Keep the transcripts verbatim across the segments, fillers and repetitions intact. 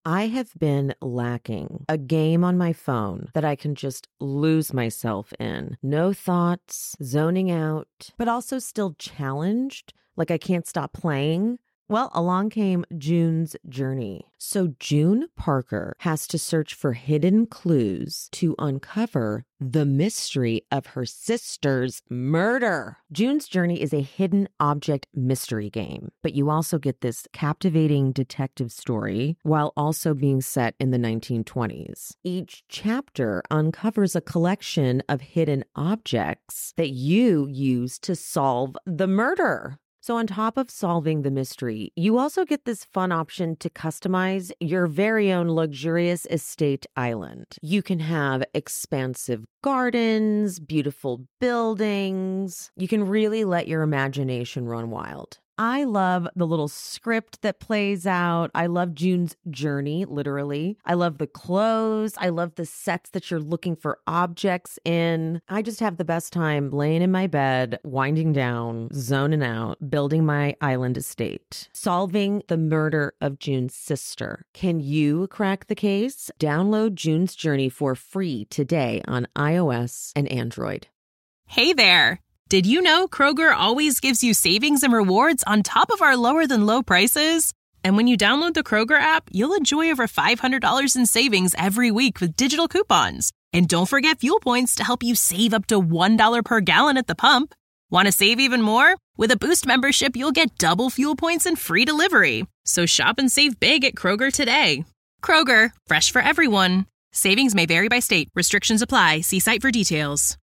I have been lacking a game on my phone that I can just lose myself in. No thoughts, zoning out, but also still challenged, like I can't stop playing. Well, along came June's Journey. So June Parker has to search for hidden clues to uncover the mystery of her sister's murder. June's Journey is a hidden object mystery game, but you also get this captivating detective story while also being set in the nineteen twenties. Each chapter uncovers a collection of hidden objects that you use to solve the murder. So on top of solving the mystery, you also get this fun option to customize your very own luxurious estate island. You can have expansive gardens, beautiful buildings. You can really let your imagination run wild. I love the little script that plays out. I love June's Journey, literally. I love the clothes. I love the sets that you're looking for objects in. I just have the best time laying in my bed, winding down, zoning out, building my island estate, solving the murder of June's sister. Can you crack the case? Download June's Journey for free today on iOS and Android. Hey there. Did you know Kroger always gives you savings and rewards on top of our lower-than-low prices? And when you download the Kroger app, you'll enjoy over five hundred dollars in savings every week with digital coupons. And don't forget fuel points to help you save up to one dollar per gallon at the pump. Want to save even more? With a Boost membership, you'll get double fuel points and free delivery. So shop and save big at Kroger today. Kroger, fresh for everyone. Savings may vary by state. Restrictions apply. See site for details.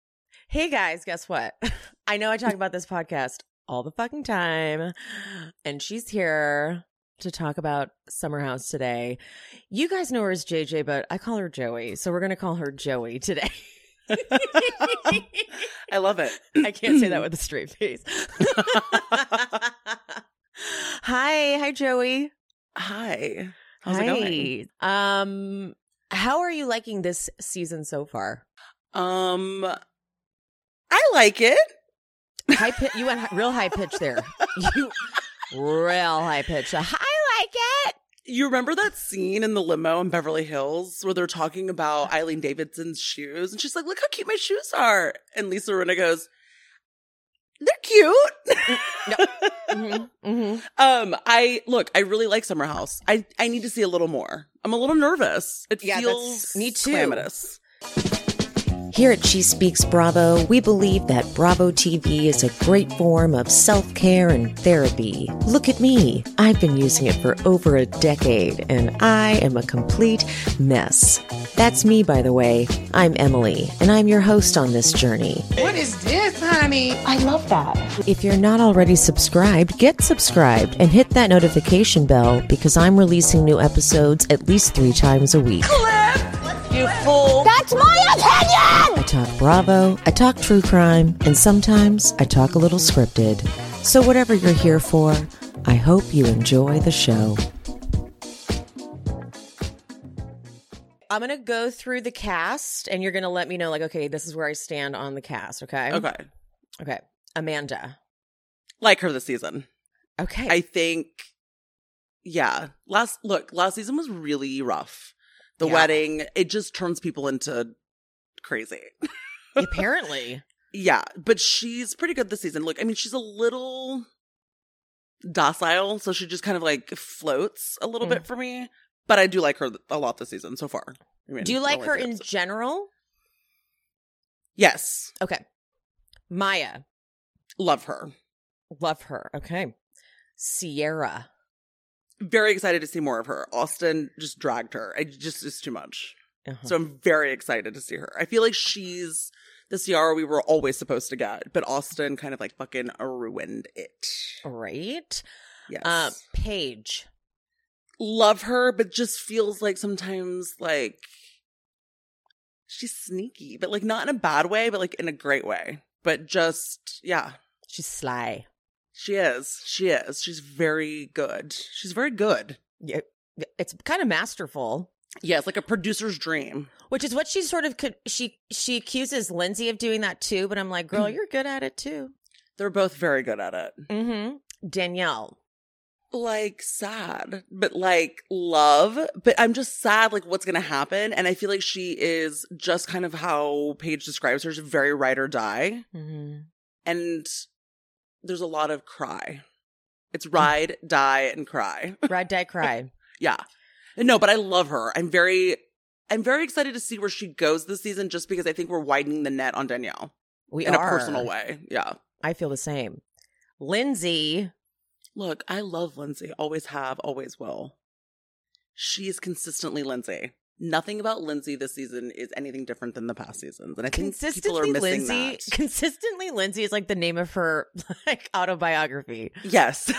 Hey guys, guess what? I know I talk about this podcast all the fucking time, and she's here to talk about Summer House today. You guys know her as J J, but I call her Joey, so we're going to call her Joey today. I love it. I can't say that with a straight face. Hi, hi Joey. Hi. How's hi. it going? Um, how are you liking this season so far? Um... I like it. High pitch. You went real high pitch there. You real high pitch. I like it. You remember that scene in the limo in Beverly Hills where they're talking about Eileen Davidson's shoes, and she's like, "Look how cute my shoes are," and Lisa Rinna goes, "They're cute." No. Mm-hmm. Mm-hmm. Um, I look. I really like Summer House. I I need to see a little more. I'm a little nervous. It yeah, feels me too. calamitous. Here at She Speaks Bravo, we believe that Bravo T V is a great form of self-care and therapy. Look at me. I've been using it for over a decade, and I am a complete mess. That's me, by the way. I'm Emily, and I'm your host on this journey. What is this, honey? I love that. If you're not already subscribed, get subscribed and hit that notification bell because I'm releasing new episodes at least three times a week. You fool. That's my opinion! I talk Bravo, I talk true crime, and sometimes I talk a little scripted. So whatever you're here for, I hope you enjoy the show. I'm going to go through the cast, and you're going to let me know, like, okay, this is where I stand on the cast, okay? Okay. Okay. Amanda. Like her this season. Okay. I think, yeah. Last Look, last season was really rough. The Yeah. wedding, it just turns people into crazy. Apparently. Yeah, but she's pretty good this season. Look, I mean, she's a little docile, so she just kind of like floats a little Mm. bit for me. But I do like her a lot this season so far. I mean, Do you like only her three in episodes. general? Yes. Okay. Maya. Love her. Love her. Okay. Sierra. Very excited to see more of her. Austin just dragged her. I just, it's too much. Uh-huh. So I'm very excited to see her. I feel like she's the Ciara we were always supposed to get, but Austin kind of like fucking ruined it. Right. Yes. Uh, Paige. Love her, but just feels like sometimes like she's sneaky, but like not in a bad way, but like in a great way. But just, yeah. She's sly. She is. She is. She's very good. She's very good. Yeah, it's kind of masterful. Yeah, it's like a producer's dream. Which is what she sort of could. She she accuses Lindsay of doing that too, but I'm like, girl, you're good at it too. They're both very good at it. Mm-hmm. Danielle. like sad, but like love. But I'm just sad, like what's going to happen. And I feel like she is just kind of how Paige describes her, she's very ride or die. Mm-hmm. And there's a lot of cry. It's ride, die, and cry. Ride, die, cry. Yeah. No, but I love her. I'm very, I'm very excited to see where she goes this season just because I think we're widening the net on Danielle. We in are. a personal way. Yeah. I feel the same. Lindsay. Look, I love Lindsay. Always have, always will. She's consistently Lindsay. Nothing about Lindsay this season is anything different than the past seasons. And I think people are missing Lindsay, that. Consistently Lindsay is like the name of her like autobiography. Yes.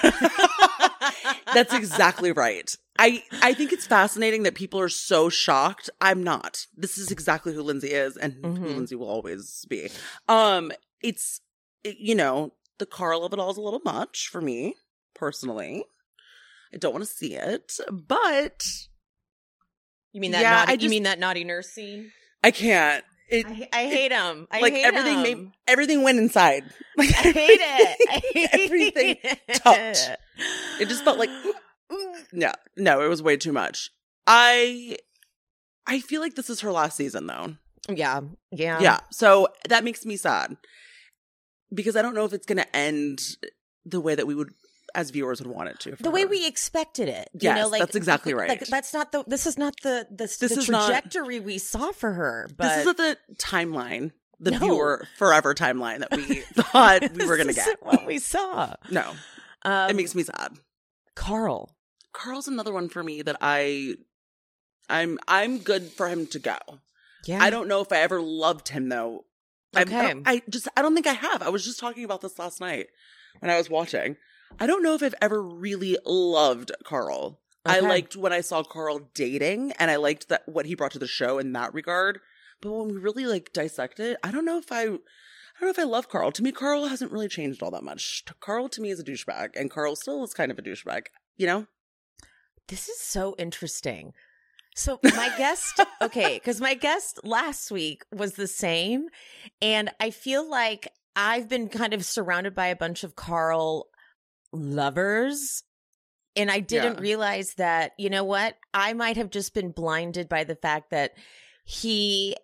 That's exactly right. I, I think it's fascinating that people are so shocked. I'm not. This is exactly who Lindsay is and Mm-hmm. who Lindsay will always be. Um, It's, it, you know, the Carl of it all is a little much for me, personally. I don't want to see it, but... You mean that Yeah, naughty, I just- you mean that naughty nurse scene? I can't. It, I, I hate him. I like hate everything him. made, everything went inside. Like I hate it. I hate everything it. touched. It just felt like no, no, it was way too much. I I feel like this is her last season though. Yeah. Yeah. Yeah. So that makes me sad. Because I don't know if it's gonna end the way that we would as viewers would want it to. The way we expected it. You Yes, know, like, that's exactly right. Like that's not the this is not the the, This the is not- trajectory we saw for her. But This isn't the timeline, the No. viewer forever timeline that we thought we were gonna this get. isn't what we saw. No. Um, It makes me sad. Carl. Carl's another one for me that I I'm I'm good for him to go. Yeah. I don't know if I ever loved him though. I- Okay. I, I just I don't think I have. I was just talking about this last night when I was watching. I don't know if I've ever really loved Carl. I Okay. liked when I saw Carl dating and I liked that what he brought to the show in that regard. But when we really like dissect it, I don't know if I I don't know if I love Carl. To me, Carl hasn't really changed all that much. Carl to me is a douchebag, and Carl still is kind of a douchebag, you know? This is so interesting. So my guest, okay, because my guest last week was the same, and I feel like I've been kind of surrounded by a bunch of Carl lovers, and I didn't Yeah. realize that, you know what, I might have just been blinded by the fact that he,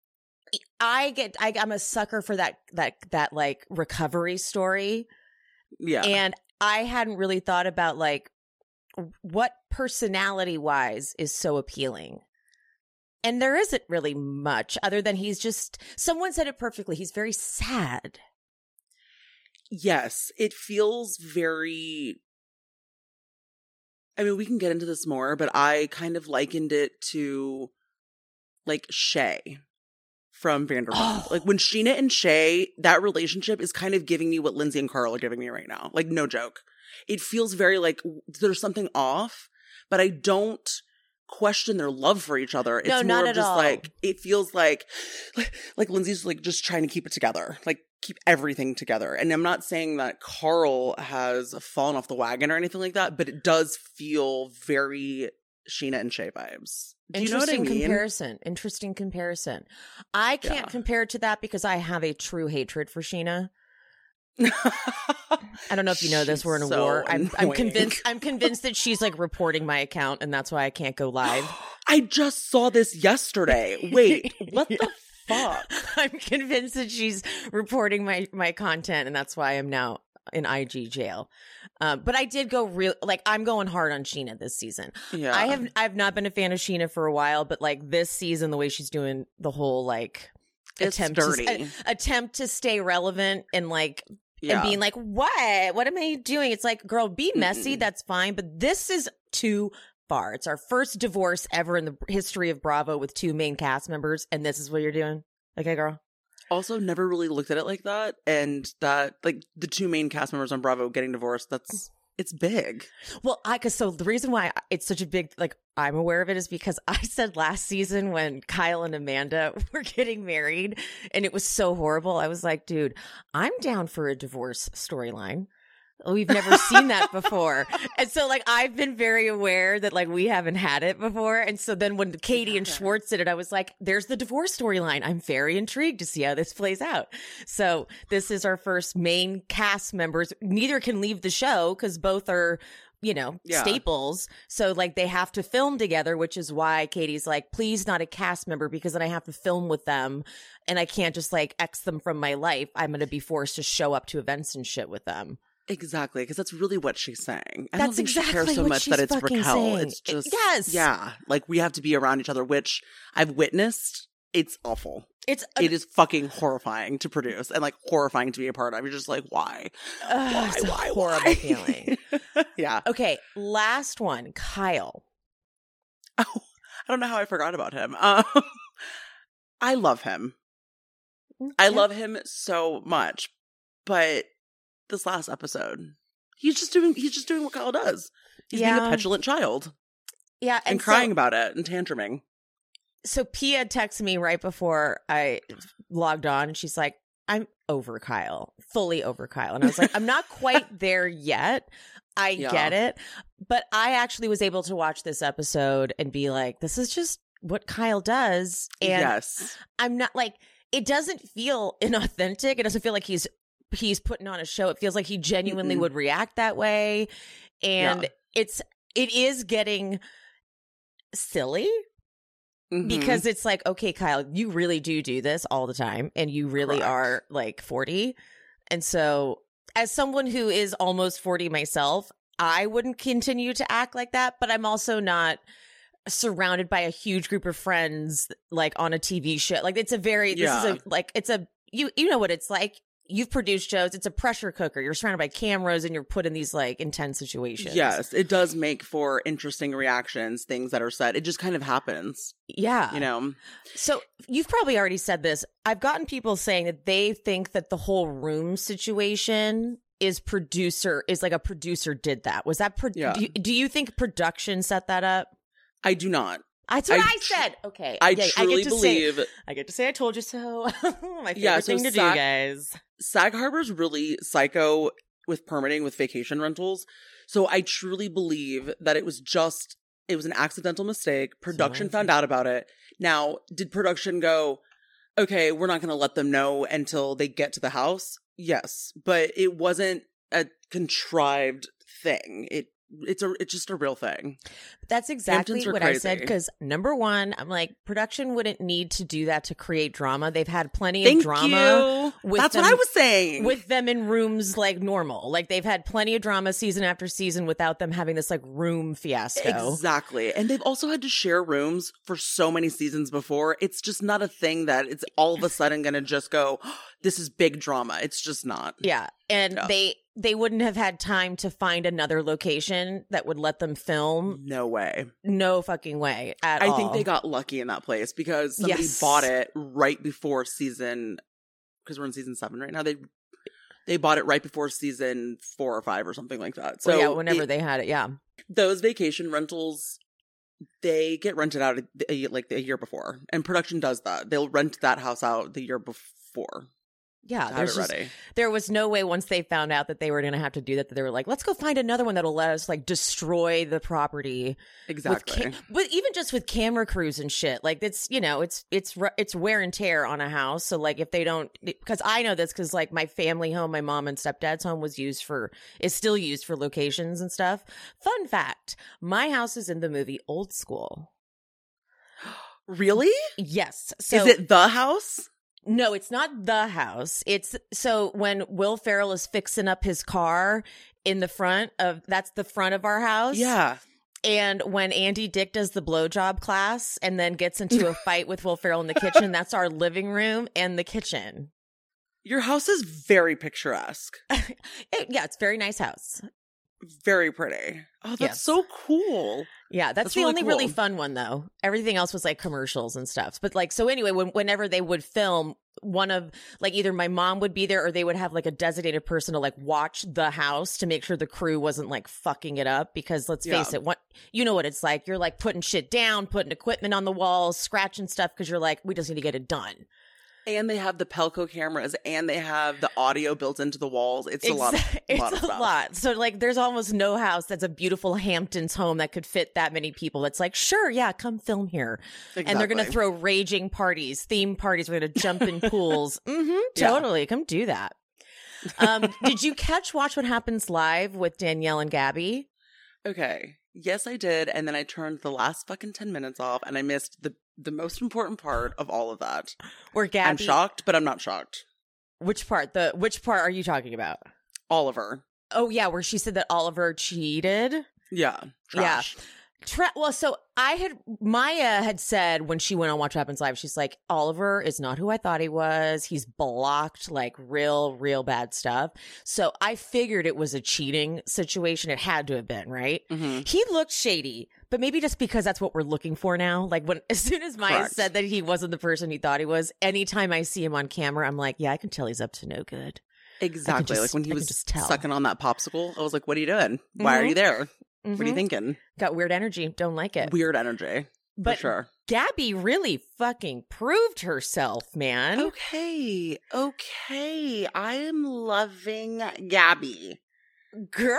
I get, I, I'm a sucker for that, that, that like recovery story. Yeah. And I hadn't really thought about like what personality wise is so appealing. And there isn't really much other than he's just, someone said it perfectly. He's very sad. Yes, it feels very, I mean, we can get into this more, but I kind of likened it to like Shay from Vanderpump. Oh. Like when Sheena and Shay, that relationship is kind of giving me what Lindsay and Carl are giving me right now. Like no joke. It feels very like there's something off, but I don't question their love for each other. It's No, more not of at just all. like, it feels like, like, like Lindsay's like just trying to keep it together. Like keep everything together. And I'm not saying that Carl has fallen off the wagon or anything like that, but it does feel very Sheena and Shay vibes. Do you know what I Interesting mean? comparison. Interesting comparison. I can't Yeah. compare it to that because I have a true hatred for Sheena. I don't know if you know this. She's We're in a so war. I'm, I'm annoying. convinced. I'm convinced that she's like reporting my account, and that's why I can't go live. I just saw this yesterday. Wait, what Yeah. the fuck? I'm convinced that she's reporting my my content, and that's why I'm now in I G jail. Um, but I did go real like I'm going hard on Sheena this season. Yeah. I have I've not been a fan of Sheena for a while, but like this season, the way she's doing the whole like It's attempt dirty. to, a- attempt to stay relevant and like Yeah. and being like, what? What am I doing? It's like, girl, be messy. Mm-mm. That's fine. But this is too far. It's our first divorce ever in the history of Bravo with two main cast members. And this is what you're doing. Okay, girl. Also, never really looked at it like that. And that, like, the two main cast members on Bravo getting divorced, that's, it's big. Well, I, cause so the reason why it's such a big, like, I'm aware of it is because I said last season when Kyle and Amanda were getting married and it was so horrible. I was like, dude, I'm down for a divorce storyline. We've never seen that before. And so like, I've been very aware that like we haven't had it before. And so then when Katie and Schwartz did it, I was like, there's the divorce storyline. I'm very intrigued to see how this plays out. So this is our first main cast members. Neither can leave the show because both are you know, Yeah. staples. So like they have to film together, which is why Katie's like, please not a cast member, because then I have to film with them and I can't just like X them from my life. I'm going to be forced to show up to events and shit with them. Exactly, because that's really what she's saying. I That's don't think exactly she cares so what much she's that it's fucking Raquel. saying. It's just Yes. yeah, like we have to be around each other, which I've witnessed. It's awful. It's It is fucking horrifying to produce and like horrifying to be a part of. You're just like, why? uh, Why? it's a Why? horrible Why? feeling. Yeah. Okay, last one, Kyle. Oh, I don't know how I forgot about him. Um, I love him. I Yeah. love him so much, but this last episode, he's just doing he's just doing what Kyle does. He's being Yeah. a petulant child Yeah, and, and crying so, about it and tantruming. So Pia texted me right before I logged on, and she's like, "I'm over Kyle, fully over Kyle," and I was like, "I'm not quite there yet. I Yeah. get it, but I actually was able to watch this episode and be like, this is just what Kyle does, and Yes. I'm not like." It doesn't feel inauthentic. It doesn't feel like he's he's putting on a show. It feels like he genuinely Mm-mm. would react that way. And Yeah. it's it is getting silly Mhm. because it's like, okay, Kyle, you really do do this all the time and you really Correct. are like forty. And so as someone who is almost forty myself, I wouldn't continue to act like that, but I'm also not surrounded by a huge group of friends like on a T V show. Like it's a very this Yeah. is a like it's a you you know what it's like. You've produced shows. It's a pressure cooker. You're surrounded by cameras and you're put in these like intense situations. Yes, it does make for interesting reactions, things that are said. It just kind of happens, Yeah. you know? So you've probably already said this. I've gotten people saying that they think that the whole room situation is producer is like a producer did that. Was that pro- Yeah. do, you, do you think production set that up? I do not. That's what I I, tr- said. Okay. I Yeah, truly I get to believe say, I get to say I told you so. My favorite Yeah, so thing to Sa- do, guys. Sag Harbor's really psycho with permitting with vacation rentals. So I truly believe that it was just, it was an accidental mistake. Production So- found out about it. Now, did production go, okay, we're not going to let them know until they get to the house? Yes, but it wasn't a contrived thing. It It's a it's just a real thing. That's exactly Hamptons are what I said. crazy. Because number one, I'm like, production wouldn't need to do that to create drama. They've had plenty Thank of drama. you. with That's them- what I was saying. with them in rooms like normal. Like they've had plenty of drama season after season without them having this like room fiasco. Exactly. And they've also had to share rooms for so many seasons before. It's just not a thing that it's all of a sudden going to just go, oh, this is big drama. It's just not. Yeah. And Yeah. they they wouldn't have had time to find another location that would let them film. No way. No fucking way at I all. think they got lucky in that place because somebody Yes. bought it right before season, because we're in season seven right now. They they bought it right before season four or five or something like that. So Well, yeah, whenever it- they had it, yeah. those vacation rentals, they get rented out a, a- like a year before, and production does that. They'll rent that house out the year before Yeah, to have there's it just, ready. there was no way once they found out that they were going to have to do that, that they were like, let's go find another one that'll let us like destroy the property. Exactly. With ca- but even just with camera crews and shit, like it's, you know, it's, it's, ru- it's wear and tear on a house. So like if they don't, because I know this because like my family home, my mom and stepdad's home was used for, is still used for locations and stuff. Fun fact, my house is in the movie Old School. Really? Yes. So Is it the house? No, it's not the house. It's so when Will Ferrell is fixing up his car in the front of that's the front of our house. Yeah. And when Andy Dick does the blowjob class and then gets into a fight with Will Ferrell in the kitchen, that's our living room and the kitchen. Your house is very picturesque. It- yeah, it's a very nice house. Very pretty. Oh, that's Yes. so cool. Yeah, that's, That's the really only really cool. fun one though. Everything else was like commercials and stuff. But like, so anyway, when, whenever they would film, one of like either my mom would be there or they would have like a designated person to like watch the house to make sure the crew wasn't like fucking it up. Because let's Yeah. face it, what you know what it's like. You're like putting shit down, putting equipment on the walls, scratching stuff because you're like, we just need to get it done. And they have the Pelco cameras and they have the audio built into the walls. It's a lot of, Exa- a it's lot of a stuff. lot. So like there's almost no house that's a beautiful Hamptons home that could fit that many people. That's like, sure, yeah, come film here. And they're going to Exactly. throw raging parties, theme parties. We're going to jump in pools. Mm-hmm, Yeah. totally. Come do that. Um, did you catch Watch What Happens Live with Danielle and Gabby? Okay. Yes, I did. And then I turned the last fucking ten minutes off and I missed the, the most important part of all of that. Where Gabby... I'm shocked, but I'm not shocked. Which part? The Which part are you talking about? Oliver. Oh, yeah, where she said that Oliver cheated? Yeah. Trash. Yeah. Tra- well, so I had, Maya had said when she went on Watch What Happens Live, she's like, Oliver is not who I thought he was. He's blocked like real, real bad stuff. So I figured it was a cheating situation. It had to have been, right? Mm-hmm. He looked shady, but maybe just because that's what we're looking for now. Like when, as soon as Maya Correct. said that he wasn't the person he thought he was, anytime I see him on camera, I'm like, yeah, I can tell he's up to no good. Exactly. just- like when he I can was just tell. sucking on that popsicle, I was like, what are you doing? Why are Mhm. you there? What are you Mhm. thinking? Got weird energy. Don't like it. Weird energy. But for sure. Gabby really fucking proved herself, man. Okay. Okay. I am loving Gabby. Girl.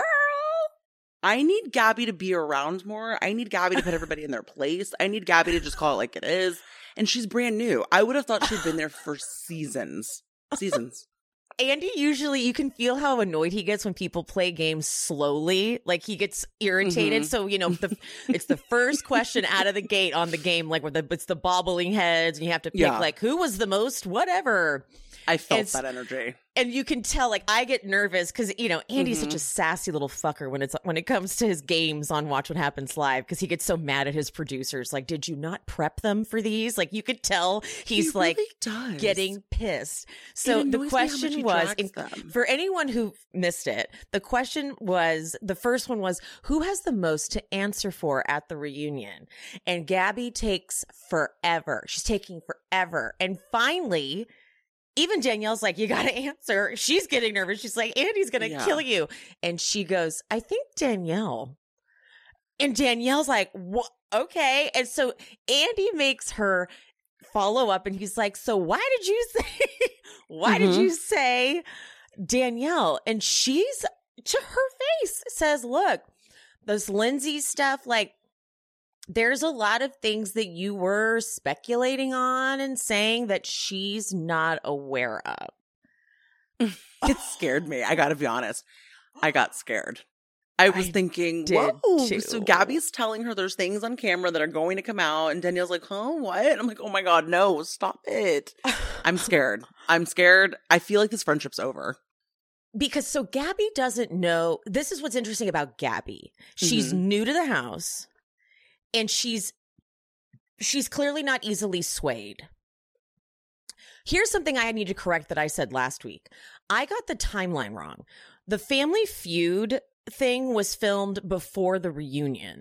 I need Gabby to be around more. I need Gabby to put everybody in their place. I need Gabby to just call it like it is. And she's brand new. I would have thought she'd been there for seasons. Seasons. Andy usually, you can feel how annoyed he gets when people play games slowly. Like he gets irritated. Mhm. So, you know, the, it's the first question out of the gate on the game, like where the, it's the bobbling heads and you have to pick Yeah. like who was the most whatever. I felt It's- that energy. And you can tell, like, I get nervous because, you know, Andy's Mhm. such a sassy little fucker when it's when it comes to his games on Watch What Happens Live because he gets so mad at his producers. Like, did you not prep them for these? Like, you could tell he's He like really does. getting pissed. So It the annoys me how much question he was, drags in- them. for anyone who missed it, the question was, the first one was, who has the most to answer for at the reunion? And Gabby takes forever. She's taking forever. And finally, even Danielle's like, you got to answer. She's getting nervous. She's like, Andy's going to Yeah. kill you. And she goes, I think Danielle. And Danielle's like, what? Okay. And so Andy makes her follow up and he's like, so why did you say, why did Mhm. you say Danielle? And she's, to her face, says, look, this Lindsay stuff, like, there's a lot of things that you were speculating on and saying that she's not aware of. It scared me. I gotta be honest. I got scared. I was I thinking, did whoa. too. So Gabby's telling her there's things on camera that are going to come out. And Danielle's like, huh, what? And I'm like, oh my God, no, stop it. I'm scared. I'm scared. I feel like this friendship's over. Because so Gabby doesn't know. This is what's interesting about Gabby. She's Mhm. new to the house and she's she's clearly not easily swayed. Here's something I need to correct that I said last week. I got the timeline wrong. The Family Feud thing was filmed before the reunion.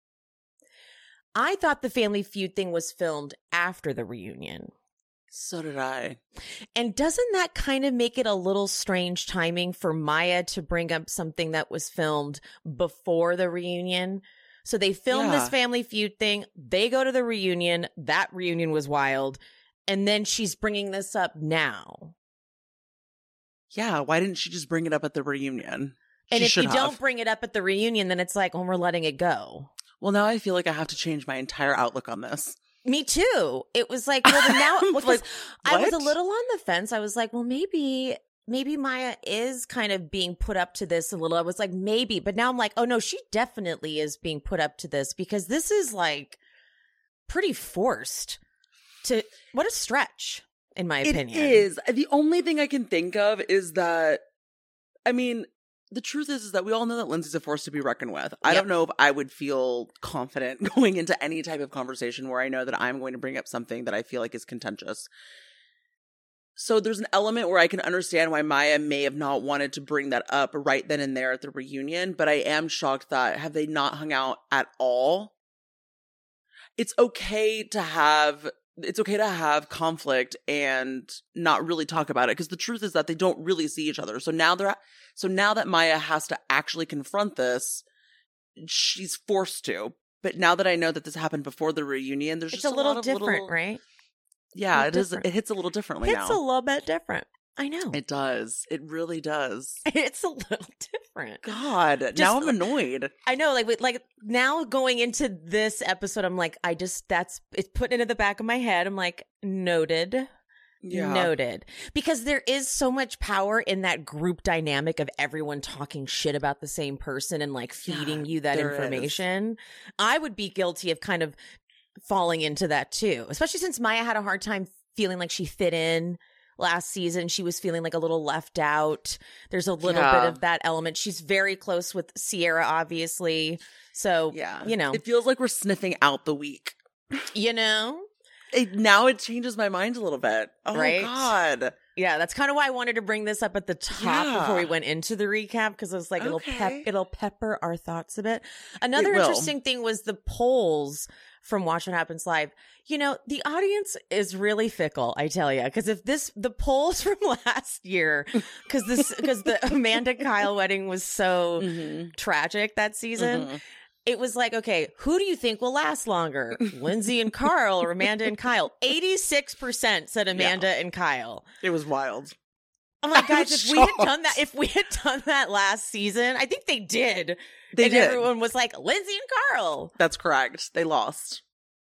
I thought the Family Feud thing was filmed after the reunion. So did I. And doesn't that kind of make it a little strange timing for Maya to bring up something that was filmed before the reunion? So they filmed Yeah. this Family Feud thing. They go to the reunion. That reunion was wild. And then she's bringing this up now. Yeah, why didn't she just bring it up at the reunion? And She if you should don't have. bring it up at the reunion, then it's like, oh, we're letting it go. Well, now I feel like I have to change my entire outlook on this. Me too. It was like, well, then now, well, 'cause Like, I was a what? little on the fence. I was like, well, maybe, maybe Maya is kind of being put up to this a little. I was like, maybe, but now I'm like, oh no, she definitely is being put up to this because this is like pretty forced to, what a stretch, in my opinion. It is. The only thing I can think of is that, I mean, the truth is, is that we all know that Lindsay's a force to be reckoned with. I Yep. don't know if I would feel confident going into any type of conversation where I know that I'm going to bring up something that I feel like is contentious. So there's an element where I can understand why Maya may have not wanted to bring that up right then and there at the reunion, but I am shocked that have they not hung out at all? It's okay to have it's okay to have conflict and not really talk about it because the truth is that they don't really see each other. So now they're so now that Maya has to actually confront this, she's forced to. But now that I know that this happened before the reunion, there's It's just a little lot of different, little, right? Yeah, little it is. different. It hits a little differently It's now. a little bit different. I know. It does. It really does. It's a little different. God, now I'm annoyed. I know, like, with- like now going into this episode, I'm like, I just that's it's put into the back of my head. I'm like, noted, Yeah. Noted. Because there is so much power in that group dynamic of everyone talking shit about the same person and like feeding Yeah, you that there information. I would be guilty of kind of falling into that too, especially since Maya had a hard time feeling like she fit in last season. She was feeling like a little left out. There's a little Yeah. bit of that element. She's very close with Sierra, obviously. So, Yeah. you know, It feels like we're sniffing out the week. you know, It, now it changes my mind a little bit. Oh, Right? God. yeah, that's kind of why I wanted to bring this up at the top Yeah. before we went into the recap, because I was like, it'll pep, Okay. it'll pepper our thoughts a bit. Another It will. interesting thing was the polls from Watch What Happens Live. You know, the audience is really fickle, I tell you, because if this, the polls from last year, because this, because the Amanda Kyle wedding was so Mm-hmm. tragic that season. Mhm. It was like, okay, who do you think will last longer? Lindsay and Carl or Amanda and Kyle? eighty-six percent said Amanda and Kyle. It was wild. I'm like, I guys, was if we had shocked. done that, if we had done that last season, I think they did. They and did. everyone was like, Lindsay and Carl. That's correct. They lost.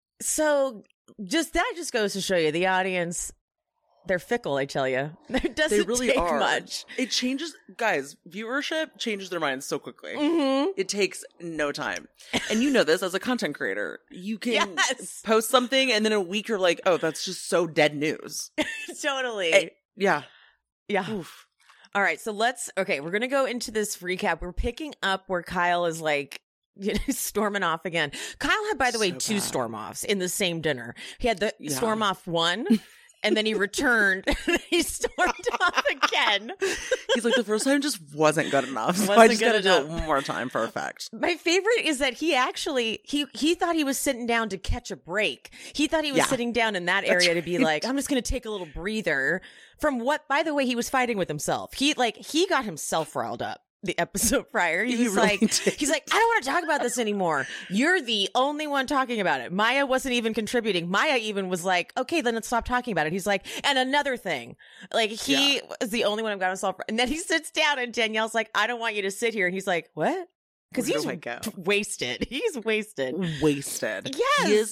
So just that just goes to show you the audience, they're fickle, I tell you. It doesn't They really take are. much. It changes, guys, viewership changes their minds so quickly. Mm-hmm. It takes no time. And you know this as a content creator. You can Yes. post something and then a week you're like, oh, that's just so dead news. Totally. Eh, yeah. yeah. Oof. All right, so let's okay, we're gonna go into this recap. We're picking up where Kyle is like, you know, storming off again. Kyle had, by the way, So two bad. storm offs in the same dinner. He had the Yeah. storm off one, and then he returned. He stormed off again. He's like, the first time just wasn't good enough. So I Wasn't just good gotta do it enough. one more time for effect. My favorite is that he actually he he thought he was sitting down to catch a break. He thought he was Yeah. sitting down in that That's area to be right. like, I'm just going to take a little breather from what, by the way, he was fighting with himself. He like he got himself riled up the episode prior. He He was really like, did. he's like, I don't want to talk about this anymore. You're the only one talking about it. Maya wasn't even contributing. Maya even was like, okay, then let's stop talking about it. He's like, and another thing, like he Yeah. was the only one who got himself. And then he sits down and Danielle's like, I don't want you to sit here. And he's like, what? Because Where he's do I go? wasted. He's wasted. Wasted. Yes. He is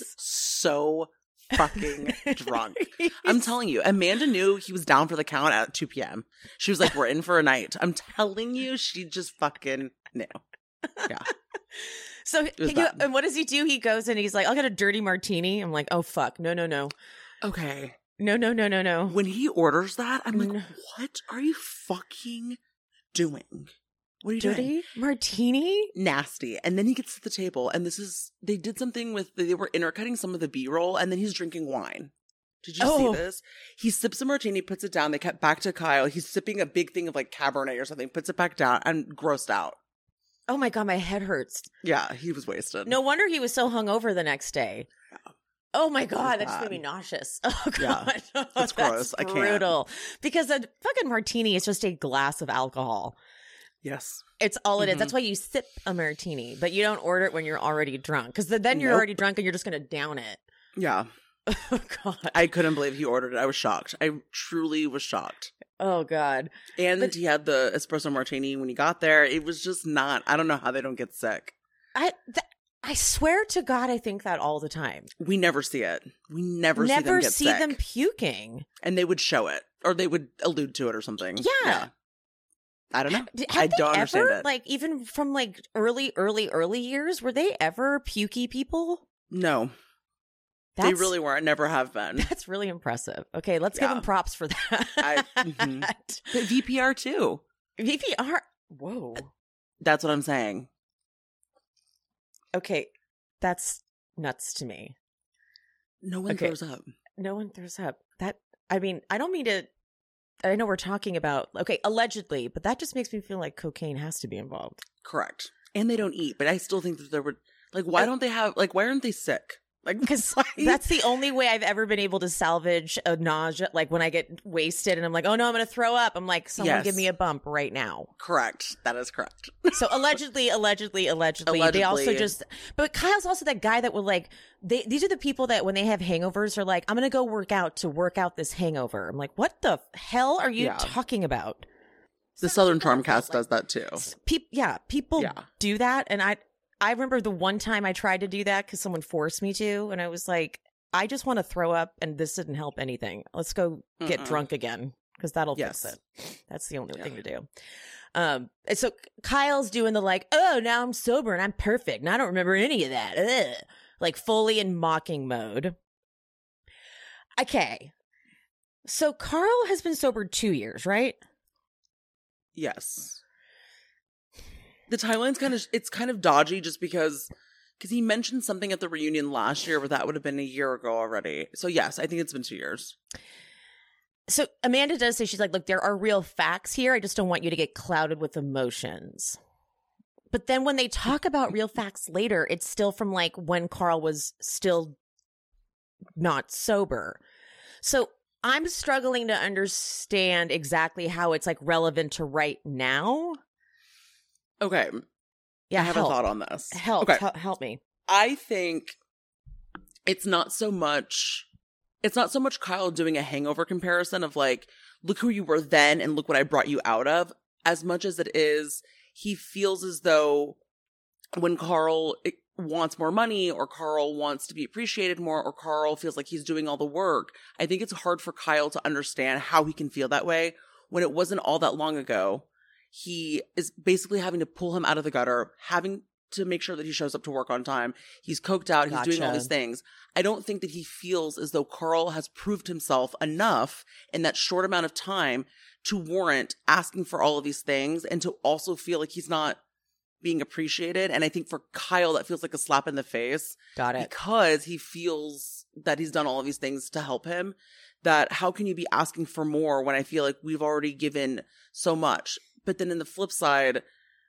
so fucking drunk. I'm telling you, Amanda knew he was down for the count at two p.m. She was like, we're in for a night. I'm telling you, she just fucking knew. Yeah. So, was he- bad. and what does he do? He goes and he's like, I'll get a dirty martini. I'm like, oh, fuck. No, no, no. Okay. No, no, no, no, no. When he orders that, I'm like, No. what are you fucking doing? What are you doing? Dirty martini? Nasty. And then he gets to the table, and this is, they did something with, they were intercutting some of the B-roll, and then he's drinking wine. Did you Oh. see this? He sips a martini, puts it down, they cut back to Kyle. He's sipping a big thing of like Cabernet or something, puts it back down, and grossed out. Oh my God, my head hurts. Yeah, he was wasted. No wonder he was so hungover the next day. Yeah. Oh my God, that just bad. made me nauseous. Oh God, Yeah. Oh, It's gross. I can't. brutal. Because a fucking martini is just a glass of alcohol. Yes. It's all it is. Mhm. That's why you sip a martini, but you don't order it when you're already drunk. Because then you're Nope. already drunk and you're just going to down it. Yeah. Oh God. I couldn't believe he ordered it. I was shocked. I truly was shocked. Oh God. And But- he had the espresso martini when he got there. It was just not, I don't know how they don't get sick. I th- I swear to God, I think that all the time. We never see it. We never, see them Never get see sick. them puking. And they would show it, or they would allude to it or something. Yeah. I don't know. D- I Have they don't understand ever, it. like, even from like early, early, early years, were they ever pukey people? No, That's, they really weren't. Never have been. That's really impressive. Okay, let's give Yeah. them props for that. I- mhm. But V P R too. V P R. Whoa. That's what I'm saying. Okay, that's nuts to me. No one Okay. throws up. No one throws up. That, I mean, I don't mean to. I know we're talking about, okay, allegedly, but that just makes me feel like cocaine has to be involved. Correct. And they don't eat, but I still think that there were, like, why don't they have, like, why aren't they sick? Like, Because why? that's the only way I've ever been able to salvage a nausea. Like when I get wasted and I'm like, oh no, I'm going to throw up. I'm like, someone Yes. give me a bump right now. Correct. That is correct. So allegedly, allegedly, allegedly, they also Allegedly. just, but Kyle's also that guy that will like, they, these are the people that when they have hangovers are like, I'm going to go work out to work out this hangover. I'm like, what the hell are you Yeah. talking about? The Southern Charm cast does that too. Pe- yeah, people Yeah. do that. And I, I remember the one time I tried to do that because someone forced me to, and I was like, I just want to throw up and this didn't help anything. Let's go get Mm-mm. drunk again because that'll Yes. fix it. That's the only Yeah. thing to do. Um, and so Kyle's doing the like, oh, now I'm sober and I'm perfect and I don't remember any of that. Ugh. Like fully in mocking mode. Okay. So Carl has been sober two years, right? Yes. The timeline's kind of, it's kind of dodgy just because, because he mentioned something at the reunion last year, but that would have been a year ago already. So yes, I think it's been two years. So Amanda does say, she's like, look, there are real facts here. I just don't want you to get clouded with emotions. But then when they talk about real facts later, it's still from like when Carl was still not sober. So I'm struggling to understand exactly how it's like relevant to right now. Okay. Yeah, I have help. a thought on this. Help, Okay. help, help me. I think it's not so much, it's not so much Kyle doing a hangover comparison of like, look who you were then and look what I brought you out of, as much as it is he feels as though when Carl wants more money or Carl wants to be appreciated more or Carl feels like he's doing all the work, I think it's hard for Kyle to understand how he can feel that way when it wasn't all that long ago. He is basically having to pull him out of the gutter, having to make sure that he shows up to work on time. He's coked out. He's doing all Gotcha. these things. I don't think that he feels as though Carl has proved himself enough in that short amount of time to warrant asking for all of these things and to also feel like he's not being appreciated. And I think for Kyle, that feels like a slap in the face Got it. because he feels that he's done all of these things to help him. That how can you be asking for more when I feel like we've already given so much? But then in the flip side,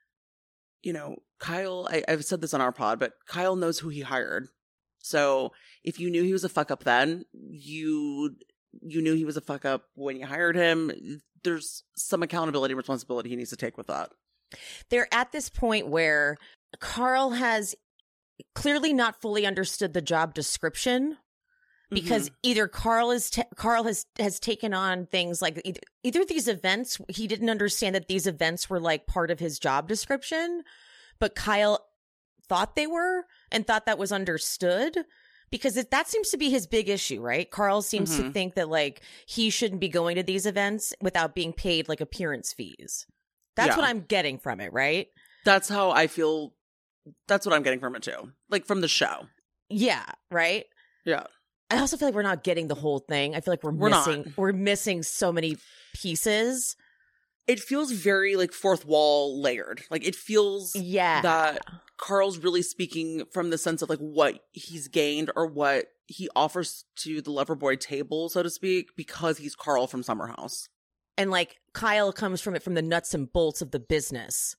you know, Kyle, I, I've said this on our pod, but Kyle knows who he hired. So if you knew he was a fuck up then, you you knew he was a fuck up when you hired him. There's some accountability and responsibility he needs to take with that. They're at this point where Carl has clearly not fully understood the job description because either Carl is ta- Carl has has taken on things like either, either these events, he didn't understand that these events were like part of his job description, but Kyle thought they were and thought that was understood. Because it, that seems to be his big issue, right? Carl seems Mhm. to think that like he shouldn't be going to these events without being paid like appearance fees. That's Yeah. what I'm getting from it, right? That's how I feel. That's what I'm getting from it too. Like from the show. Yeah, right? Yeah. I also feel like we're not getting the whole thing. I feel like we're, We're not. missing we're missing so many pieces. It feels very like fourth wall layered. Like it feels Yeah. that Carl's really speaking from the sense of like what he's gained or what he offers to the Loverboy table, so to speak, because he's Carl from Summer House. And like Kyle comes from it from the nuts and bolts of the business.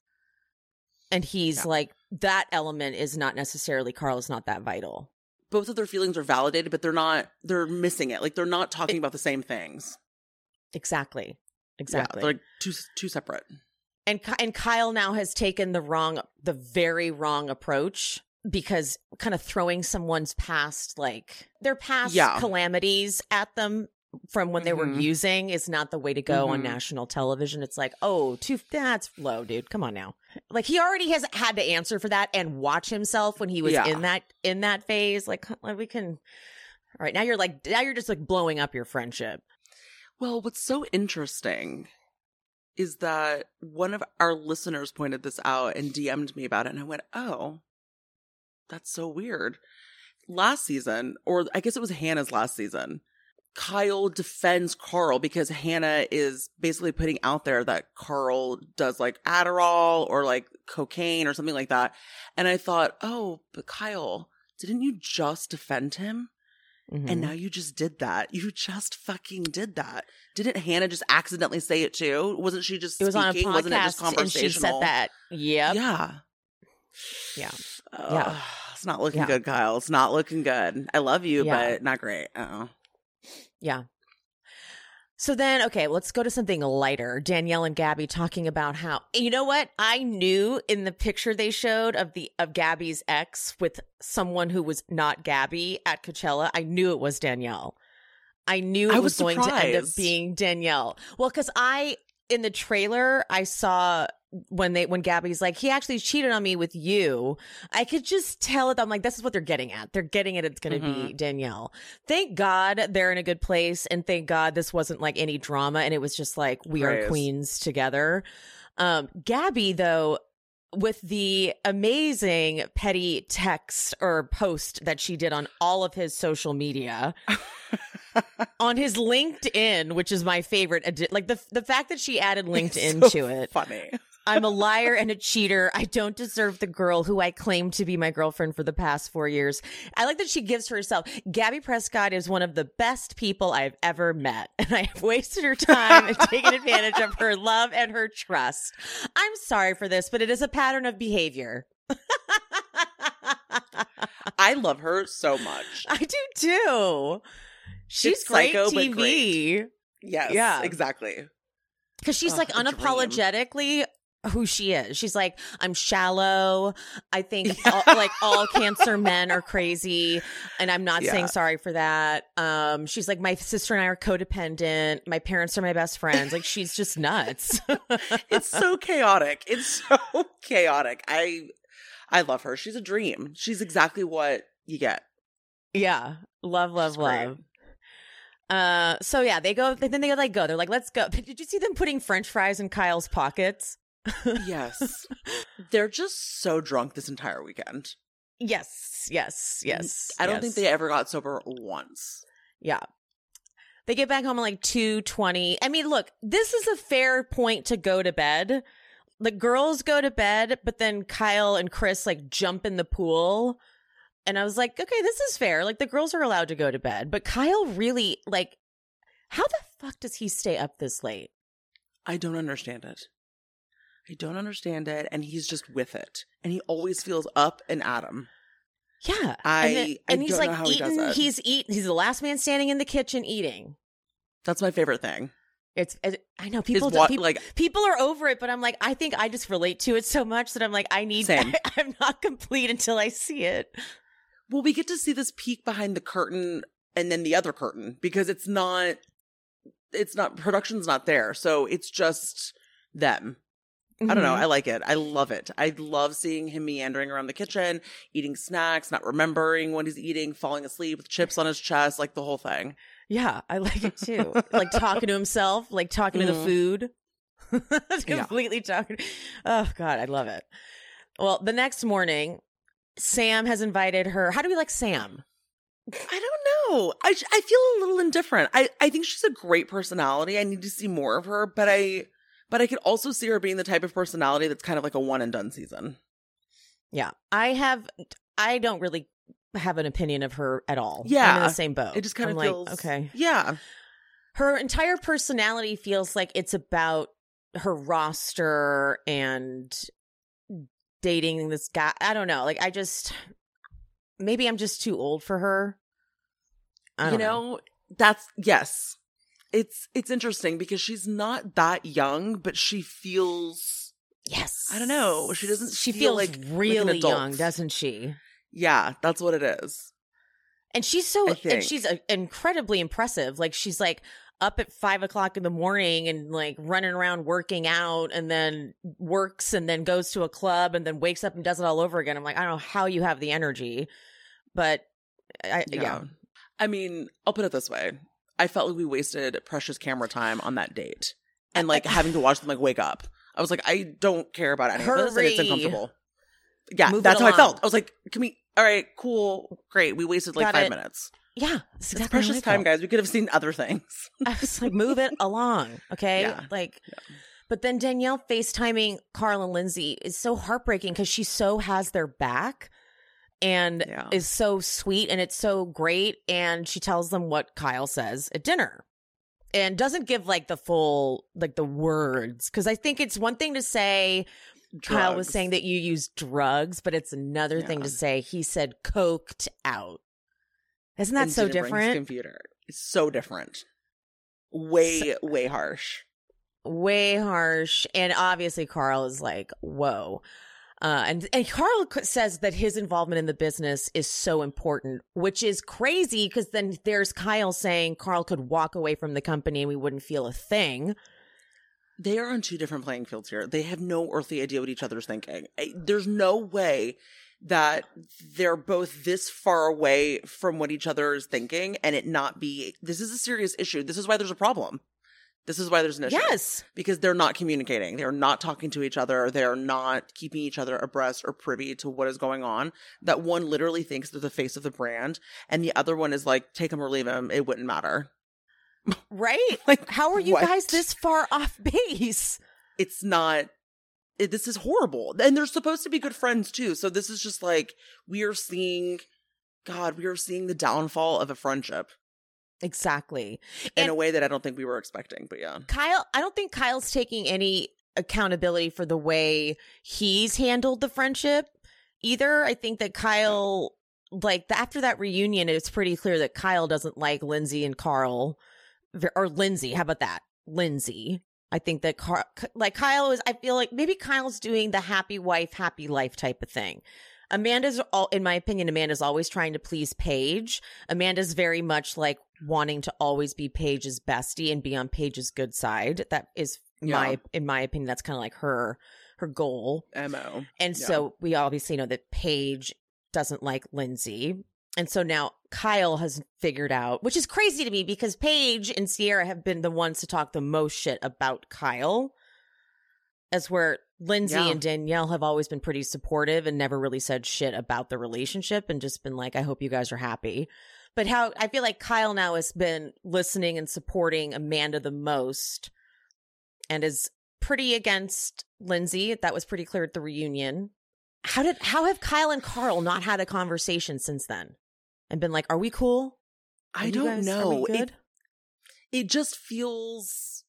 And he's Yeah. like, that element is not necessarily, Carl is not that vital. Both of their feelings are validated, but they're not, they're missing it. Like they're not talking It- about the same things. Exactly. Exactly. Yeah, they're like two, two separate. And Ky- and Kyle now has taken the wrong, the very wrong approach because kind of throwing someone's past, like their past Yeah. calamities at them from when they were Mhm. using is not the way to go on Mhm. national television. It's like, oh, too, that's low, dude. Come on now. Like he already has had to answer for that and watch himself when he was Yeah. in that in that phase. Like, like we can. All right, now you're like now you're just like blowing up your friendship. Well, what's so interesting is that one of our listeners pointed this out and D M'd me about it. And I went, oh, that's so weird. Last season, or I guess it was Hannah's last season, Kyle defends Carl because Hannah is basically putting out there that Carl does like Adderall or like cocaine or something like that. And I thought, oh, but Kyle, didn't you just defend him? Mhm. And now you just did that. You just fucking did that. Didn't Hannah just accidentally say it too? Wasn't she just it was speaking? on a Wasn't it just podcast and conversational? she said that. Yep. Yeah. Yeah. Ugh, Yeah. It's not looking Yeah. good, Kyle. It's not looking good. I love you, Yeah. but not great. Uh-uh. Yeah. So then, okay, let's go to something lighter. Danielle and Gabby talking about how, you know what? I knew in the picture they showed of the of Gabby's ex with someone who was not Gabby at Coachella, I knew it was Danielle. I knew it I was, was going to end up surprised. being Danielle. Well, because I, in the trailer, I saw when they when Gabby's like, he actually cheated on me with you, I could just tell it. I'm like, this is what they're getting at. They're getting at it's going to Mhm. be Danielle. Thank God they're in a good place, and thank God this wasn't like any drama, and it was just like we Praise. are queens together. Um, Gabby though, with the amazing petty text or post that she did on all of his social media. On his LinkedIn, which is my favorite, adi- like the the fact that she added LinkedIn so to it. Funny. I'm a liar and a cheater. I don't deserve the girl who I claimed to be my girlfriend for the past four years. I like that she gives herself. Gabby Prescott is one of the best people I've ever met, and I have wasted her time and taken advantage of her love and her trust. I'm sorry for this, but it is a pattern of behavior. I love her so much. I do too. She's It's great psycho, but T V. Yes. Yeah. Exactly. Because she's Ugh, like a dream. unapologetically who she is. She's like, I'm shallow. I think all, like all cancer men are crazy. And I'm not Yeah. saying sorry for that. Um, she's like, my sister and I are codependent. My parents are my best friends. Like, she's just nuts. It's so chaotic. It's so chaotic. I I love her. She's a dream. She's exactly what you get. Yeah. Love, love, She's great. love. Uh, so yeah, they go, then they like go, they're like, let's go. Did you see them putting French fries in Kyle's pockets? Yes. They're just so drunk this entire weekend. Yes, yes, yes. I don't yes. think they ever got sober once. Yeah. They get back home at like two twenty. I mean, look, this is a fair point to go to bed. The girls go to bed, but then Kyle and Chris like jump in the pool. And I was like, okay, this is fair. Like, the girls are allowed to go to bed. But Kyle really, like, how the fuck does he stay up this late? I don't understand it. I don't understand it. And he's just with it. And he always feels up and at him. Yeah. I- and, then- I and he's don't like know how he does eating. it. He's eating. He's the last man standing in the kitchen eating. That's my favorite thing. It's, it, I know people, Is don't- what, people, like, people are over it, but I'm like, I think I just relate to it so much that I'm like, I need, Same. I'm not complete until I see it. well, we get to see this peek behind the curtain and then the other curtain because it's not, it's not, production's not there. So it's just them. I don't know. Mhm. I like it. I love it. I love seeing him meandering around the kitchen, eating snacks, not remembering what he's eating, falling asleep with chips on his chest, like the whole thing. Yeah, I like it too. Like talking to himself, like talking to the Mhm. food. Yeah. Completely talking. Oh, God, I love it. Well, the next morning, Sam has invited her. How do we like Sam? I don't know. I I feel a little indifferent. I, I think she's a great personality. I need to see more of her, but I but I could also see her being the type of personality that's kind of like a one and done season. Yeah, I have. I don't really have an opinion of her at all. I'm Yeah. in the same boat. It just kind I'm of like, feels okay. Yeah. Her entire personality feels like it's about her roster and dating this guy. I don't know. Like, I just, maybe I'm just too old for her. I You don't know, that's yes. It's it's interesting because she's not that young, but she feels Yes. I don't know. She doesn't She feel feels like- like an really adult. young, doesn't she? yeah, that's what it is. And she's so, I and think. she's uh, incredibly impressive. Like, she's like up at five o'clock in the morning and like running around working out, and then works and then goes to a club and then wakes up and does it all over again. I'm like, I don't know how you have the energy, but I, yeah. I mean, I'll put it this way. I felt like we wasted precious camera time on that date. And like having to watch them like wake up. I was like, I don't care about any of this and it's Hurry. uncomfortable. Yeah, Move it that's how I along. felt. I was like, can we all right, cool, great. We wasted like Got five it. minutes. Yeah. That's It's exactly how precious I time, felt. guys. We could have seen other things. I was like, move it along. Okay. Yeah. Like, but then Danielle FaceTiming Carl and Lindsay is so heartbreaking because she so has their back and Yeah. is so sweet and it's so great. And she tells them what Kyle says at dinner and doesn't give like the full, like the words. Cause I think it's one thing to say, Kyle was Drugs. saying that you use drugs, but it's another thing Yeah. to say he said coked out. Isn't that And so didn't bring his different? computer. It's so different. Way, way harsh. Way harsh. And obviously Carl is like, whoa. Uh, and, and Carl c- says that his involvement in the business is so important, which is crazy because then there's Kyle saying Carl could walk away from the company and we wouldn't feel a thing. They are on two different playing fields here. They have no earthly idea what each other's thinking. There's no way that they're both this far away from what each other is thinking and it not be, this is a serious issue. This is why there's a problem. This is why there's an issue. Yes. Because they're not communicating. They're not talking to each other. They're not keeping each other abreast or privy to what is going on. That one literally thinks they're the face of the brand and the other one is like, take him or leave him. It wouldn't matter. Right? Like, how are you what? guys this far off base? It's not, it, this is horrible. And they're supposed to be good friends too. So this is just like, we are seeing, God, we are seeing the downfall of a friendship. Exactly. In And a way that I don't think we were expecting, but yeah. Kyle, I don't think Kyle's taking any accountability for the way he's handled the friendship either. I think that Kyle, like, after that reunion, it's pretty clear that Kyle doesn't like Lindsay and Carl. Or Lindsay, how about that? Lindsay. I think that, Car- like, Kyle is, I feel like maybe Kyle's doing the happy wife, happy life type of thing. Amanda's, all, in my opinion, Amanda's always trying to please Paige. Amanda's very much like wanting to always be Paige's bestie and be on Paige's good side. That is Yeah. my, in my opinion, that's kind of like her, her goal. M O. And Yeah. so we obviously know that Paige doesn't like Lindsay. And so now Kyle has figured out, which is crazy to me because Paige and Sierra have been the ones to talk the most shit about Kyle. As where Lindsay Yeah. and Danielle have always been pretty supportive and never really said shit about the relationship and just been like, I hope you guys are happy. But how I feel like Kyle now has been listening and supporting Amanda the most and is pretty against Lindsay. That was pretty clear at the reunion. How did how have Kyle and Carl not had a conversation since then and been like, are we cool? Are I you don't guys- are know. we good? It, it just feels,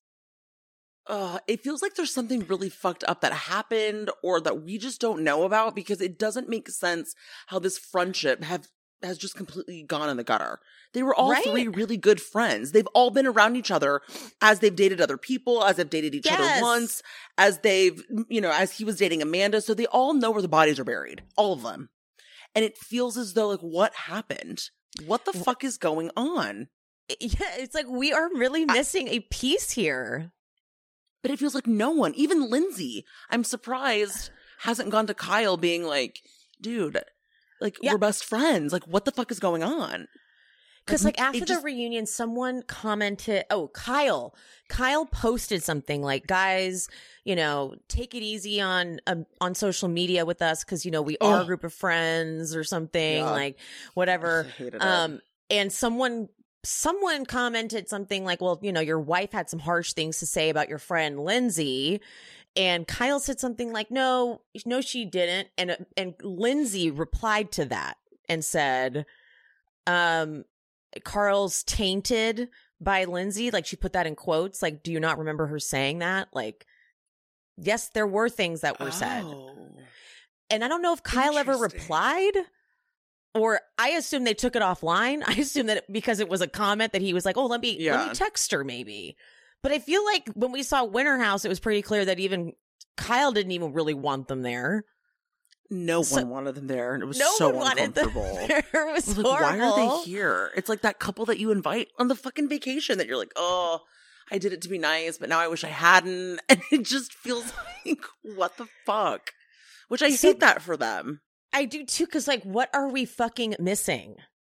uh, it feels like there's something really fucked up that happened or that we just don't know about because it doesn't make sense how this friendship have has just completely gone in the gutter. They were all Right? three really good friends. They've all been around each other as they've dated other people, as they've dated each Yes. other once, as they've, you know, as he was dating Amanda. So they all know where the bodies are buried. All of them. And it feels as though, like, what happened? What the fuck is going on? Yeah, it's like we are really missing a piece here. But it feels like no one, even Lindsay, I'm surprised, hasn't gone to Kyle being like, dude, like, Yeah. we're best friends. Like, what the fuck is going on? Because, like, after it just- the reunion, someone commented, oh, Kyle. Kyle posted something like, guys, you know, take it easy on um, on social media with us because, you know, we are Oh. a group of friends or something, Yeah. like, whatever. I hated it. Um, and someone someone commented something like, well, you know, your wife had some harsh things to say about your friend Lindsay. And Kyle said something like, no, no, she didn't. And and Lindsay replied to that and said, um, Carl's tainted by Lindsay. Like, she put that in quotes. Like, do you not remember her saying that? Like, yes, there were things that were said. Oh. And I don't know if Kyle ever Interesting. replied, or I assume they took it offline. I assume that it, because it was a comment that he was like, oh, let me let Yeah. me text her maybe. But I feel like when we saw Winter House, it was pretty clear that even Kyle didn't even really want them there. No So- one wanted them there, and it was No so one wanted them uncomfortable. there. It was I was like, why horrible. are they here? It's like that couple that you invite on the fucking vacation that you're like, oh, I did it to be nice, but now I wish I hadn't. And it just feels like, what the fuck? Which I So- hate that for them. I do too, because like, what are we fucking missing?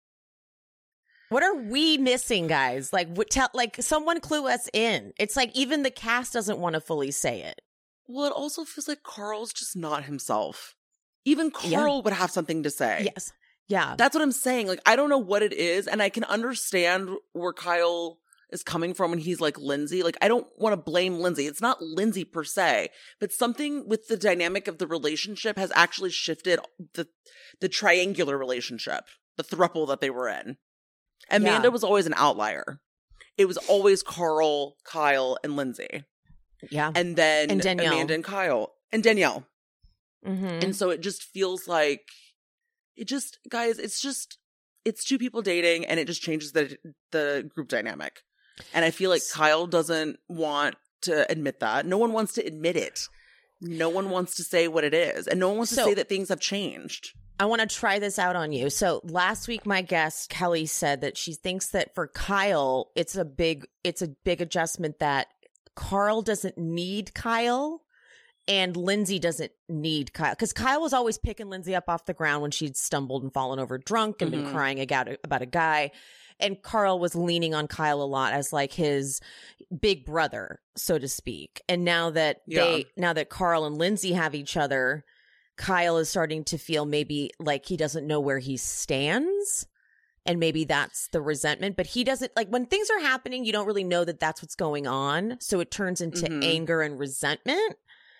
What are we missing, guys? Like, what tell, like, someone clue us in. It's like even the cast doesn't want to fully say it. Well, it also feels like Carl's just not himself. Even Yeah. Carl would have something to say. Yes, yeah, That's what I'm saying. Like, I don't know what it is, and I can understand where Kyle is coming from when he's like Lindsay. Like, I don't want to blame Lindsay. It's not Lindsay per se, but something with the dynamic of the relationship has actually shifted the the triangular relationship, the throuple that they were in. Amanda Yeah. was always an outlier. It was always Carl, Kyle, and Lindsay. yeah. And then And Danielle. Amanda and Kyle. And Danielle. Mm-hmm. And so it just feels like it just guys, it's just it's two people dating and it just changes the the group dynamic. And I feel like Kyle doesn't want to admit that. No one wants to admit it. No one wants to say what it is. And no one wants So- to say that things have changed. I want to try this out on you. So last week, my guest Kelly said that she thinks that for Kyle, it's a big, it's a big adjustment that Carl doesn't need Kyle and Lindsay doesn't need Kyle. Because Kyle was always picking Lindsay up off the ground when she'd stumbled and fallen over drunk and Mm-hmm. been crying about, about a guy. And Carl was leaning on Kyle a lot as like his big brother, so to speak. And now that they, Yeah. now that Carl and Lindsay have each other, Kyle is starting to feel maybe like he doesn't know where he stands. And maybe that's the resentment. But he doesn't, like when things are happening, you don't really know that that's what's going on. So it turns into Mhm. anger and resentment.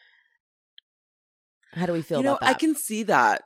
How do we feel You know, about that? I can see that.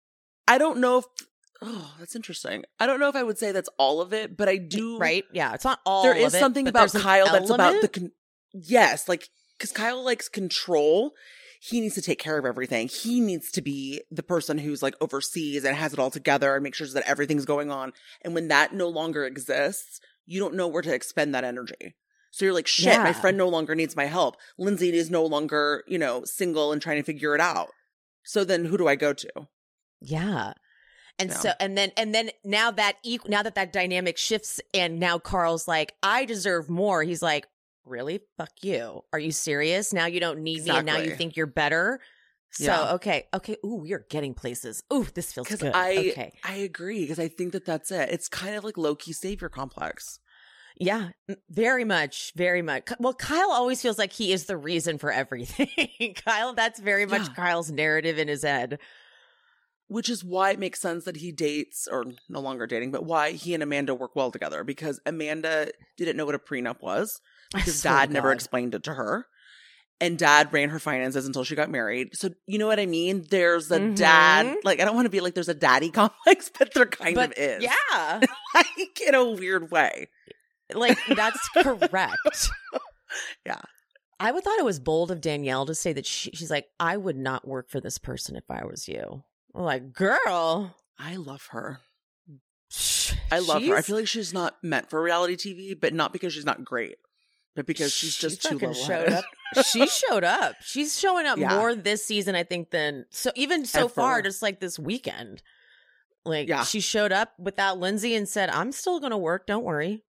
I don't know if, oh, that's interesting. I don't know if I would say that's all of it, but I do. Right? Yeah. It's not all There of is it, something but about there's an Kyle that's about the, element. con- yes, like, because Kyle likes control. He needs to take care of everything. He needs to be the person who's like oversees and has it all together and makes sure that everything's going on. And when that no longer exists, you don't know where to expend that energy. So you're like, shit, my Yeah. friend no longer needs my help. Lindsay is no longer, you know, single and trying to figure it out. So then who do I go to? Yeah. And Yeah. so, and then, and then now that, e- now that that dynamic shifts and now Carl's like, I deserve more. He's like, really? Fuck you. Are you serious? Now you don't need me and now you Exactly. think you're better? So, Yeah. okay. Okay. Ooh, we are getting places. Ooh, this feels Because good. I, okay. I agree. Because I think that that's it. It's kind of like low-key savior complex. Yeah, m- very much, very much. K- Well, Kyle always feels like he is the reason for everything. Kyle, that's very much Yeah. Kyle's narrative in his head. Which is why it makes sense that he dates, or no longer dating, but why he and Amanda work well together. Because Amanda didn't know what a prenup was. I Because swear to dad never God. explained it to her. And dad ran her finances until she got married. So you know what I mean? There's a Mhm. dad, like, I don't want to be like there's a daddy complex, but there kind But of is. yeah, Like, in a weird way. like that's correct. Yeah. I would thought it was bold of Danielle to say that she, she's like, I would not work for this person if I was you. I'm like, girl, I love her. sh- I love her. I she's- feel like she's not meant for reality T V, but not because she's not great, but because she's she just too fucking level-headed. showed up. She showed up. She's showing up Yeah. more this season, I think, than so even so Ever. far, just like this weekend. Like Yeah. she showed up without Lindsay and said, I'm still gonna work, don't worry.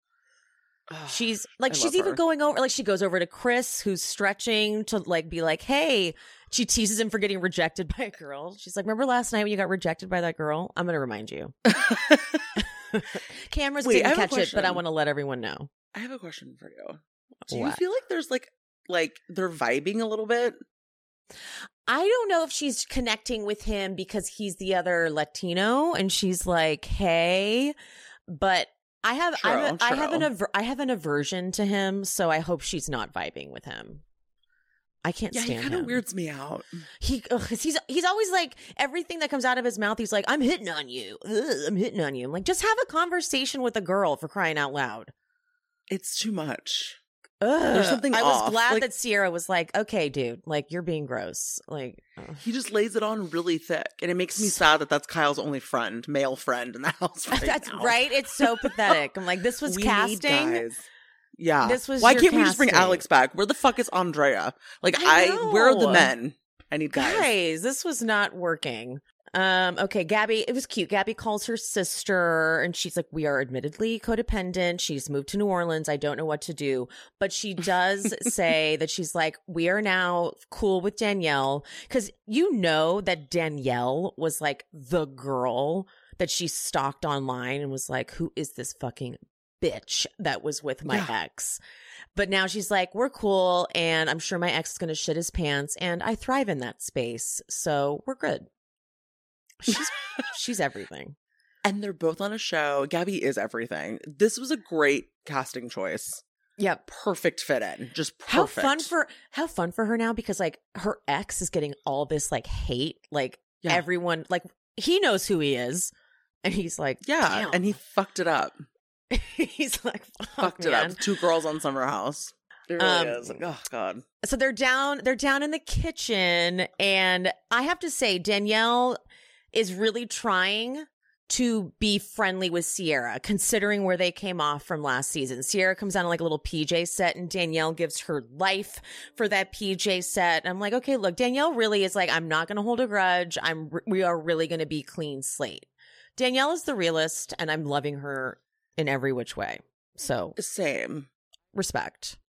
She's like I she's love even her. going over like she goes over to Chris who's stretching to like be like, hey, she teases him for getting rejected by a girl. She's like, remember last night when you got rejected by that girl? I'm gonna remind you. Cameras Wait, I didn't have a catch it, but I question. want to let everyone know. I have a question for you. Do you What? feel like there's like like they're vibing a little bit? I don't know if she's connecting with him because he's the other Latino and she's like, hey, but I have True, I'm a, I have an true. aver- I have an aversion to him, so I hope she's not vibing with him. I can't Yeah, he stand kind of him. weirds me out. He ugh, 'cause he's he's always like everything that comes out of his mouth. He's like, I'm hitting on you. Ugh, I'm hitting on you. I'm like, just have a conversation with a girl for crying out loud. It's too much. Ugh. There's something I was off. glad Like- that Sierra was like, okay, dude, like you're being gross. Like, ugh. He just lays it on really thick, and it makes me sad that that's Kyle's only friend, male friend in the house. Right that's now. right. It's so pathetic. I'm like, this was We need casting. guys. Yeah. This was Why your can't we just bring casting. Alex back? Where the fuck is Andrea? Like I I, where are the know. men? I need guys. Guys, this was not working. Um, okay, Gabby, it was cute. Gabby calls her sister and she's like, we are admittedly codependent. She's moved to New Orleans. I don't know what to do. But she does say that she's like, we are now cool with Danielle. Cause you know that Danielle was like the girl that she stalked online and was like, who is this fucking bitch that was with my Yeah. ex? But now she's like, we're cool. And I'm sure my ex is going to shit his pants. And I thrive in that space. So we're good. She's she's everything. And they're both on a show. Gabby is everything. This was a great casting choice. Yep. Perfect fit in. Just How perfect. fun for how fun for her now because like her ex is getting all this like hate. Like Yeah. everyone like he knows who he is. And he's like, Yeah, damn. and he fucked it up. he's like, fuck, Fucked it man. up. Two girls on Summer House. It really Um, is. Like, oh God. So they're down they're down in the kitchen and I have to say Danielle is really trying to be friendly with Sierra considering where they came off from last season. Sierra comes down in like a little P J set and Danielle gives her life for that P J set. I'm like, okay, look, Danielle really is like, I'm not going to hold a grudge. I'm we are really going to be clean slate. Danielle is the realist and I'm loving her in every which way. So Same. respect.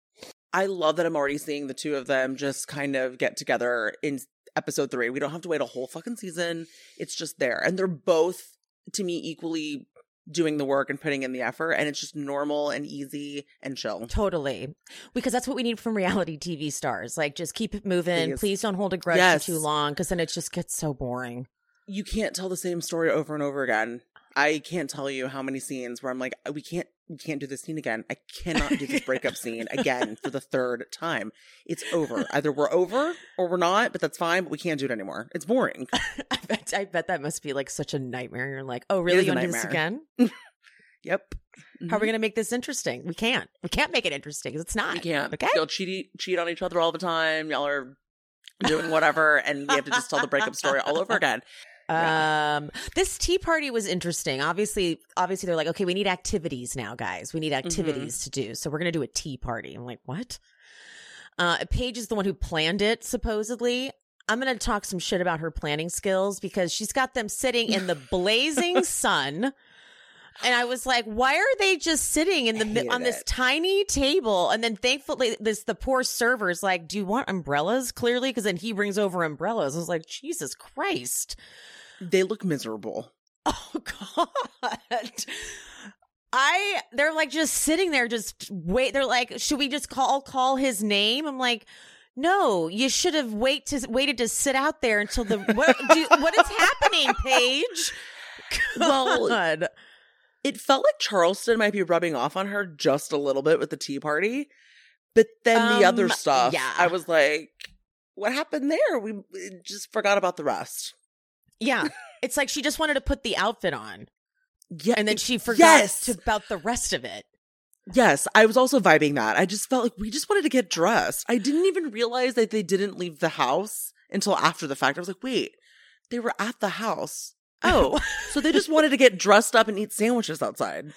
I love that I'm already seeing the two of them just kind of get together in episode three. We don't have to wait a whole fucking season. It's just there. And they're both, to me, equally doing the work and putting in the effort. And it's just normal and easy and chill. Totally. Because that's what we need from reality T V stars. Like, just keep it moving. Please, Please don't hold a grudge yes. for too long, because then it just gets so boring. You can't tell the same story over and over again. I can't tell you how many scenes where I'm like, we can't, we can't do this scene again. I cannot do this breakup scene again for the third time. It's over. Either we're over or we're not, but that's fine. But we can't do it anymore. It's boring. I bet, I bet that must be like such a nightmare. You're like, oh, really? You want to do this again? Yep. Mm-hmm. How are we going to make this interesting? We can't. We can't make it interesting because it's not. We can't. Okay. Y'all cheat, cheat on each other all the time. Y'all are doing whatever, and we have to just tell the breakup story all over again. Um, this tea party was interesting. Obviously, obviously they're like, okay, we need activities now, guys. We need activities mm-hmm. to do. So we're going to do a tea party. I'm like, what? Uh, Paige is the one who planned it, supposedly. I'm going to talk some shit about her planning skills because she's got them sitting in the blazing sun. And I was like, why are they just sitting in the on this it. tiny table? And then thankfully, this the poor server's like, do you want umbrellas? Clearly, because then he brings over umbrellas. I was like, Jesus Christ. They look miserable. Oh, God. I, they're like just sitting there, just wait. They're like, should we just call, call his name? I'm like, no, you should have wait to, waited to sit out there until the, what, do, what is happening, Paige? Well, God. It felt like Charleston might be rubbing off on her just a little bit with the tea party. But then um, the other stuff, yeah. I was like, what happened there? We just forgot about the rest. Yeah. It's like she just wanted to put the outfit on. Yeah. And then she forgot yes. to, about the rest of it. Yes. I was also vibing that. I just felt like we just wanted to get dressed. I didn't even realize that they didn't leave the house until after the fact. I was like, wait, they were at the house. Oh, so they just wanted to get dressed up and eat sandwiches outside.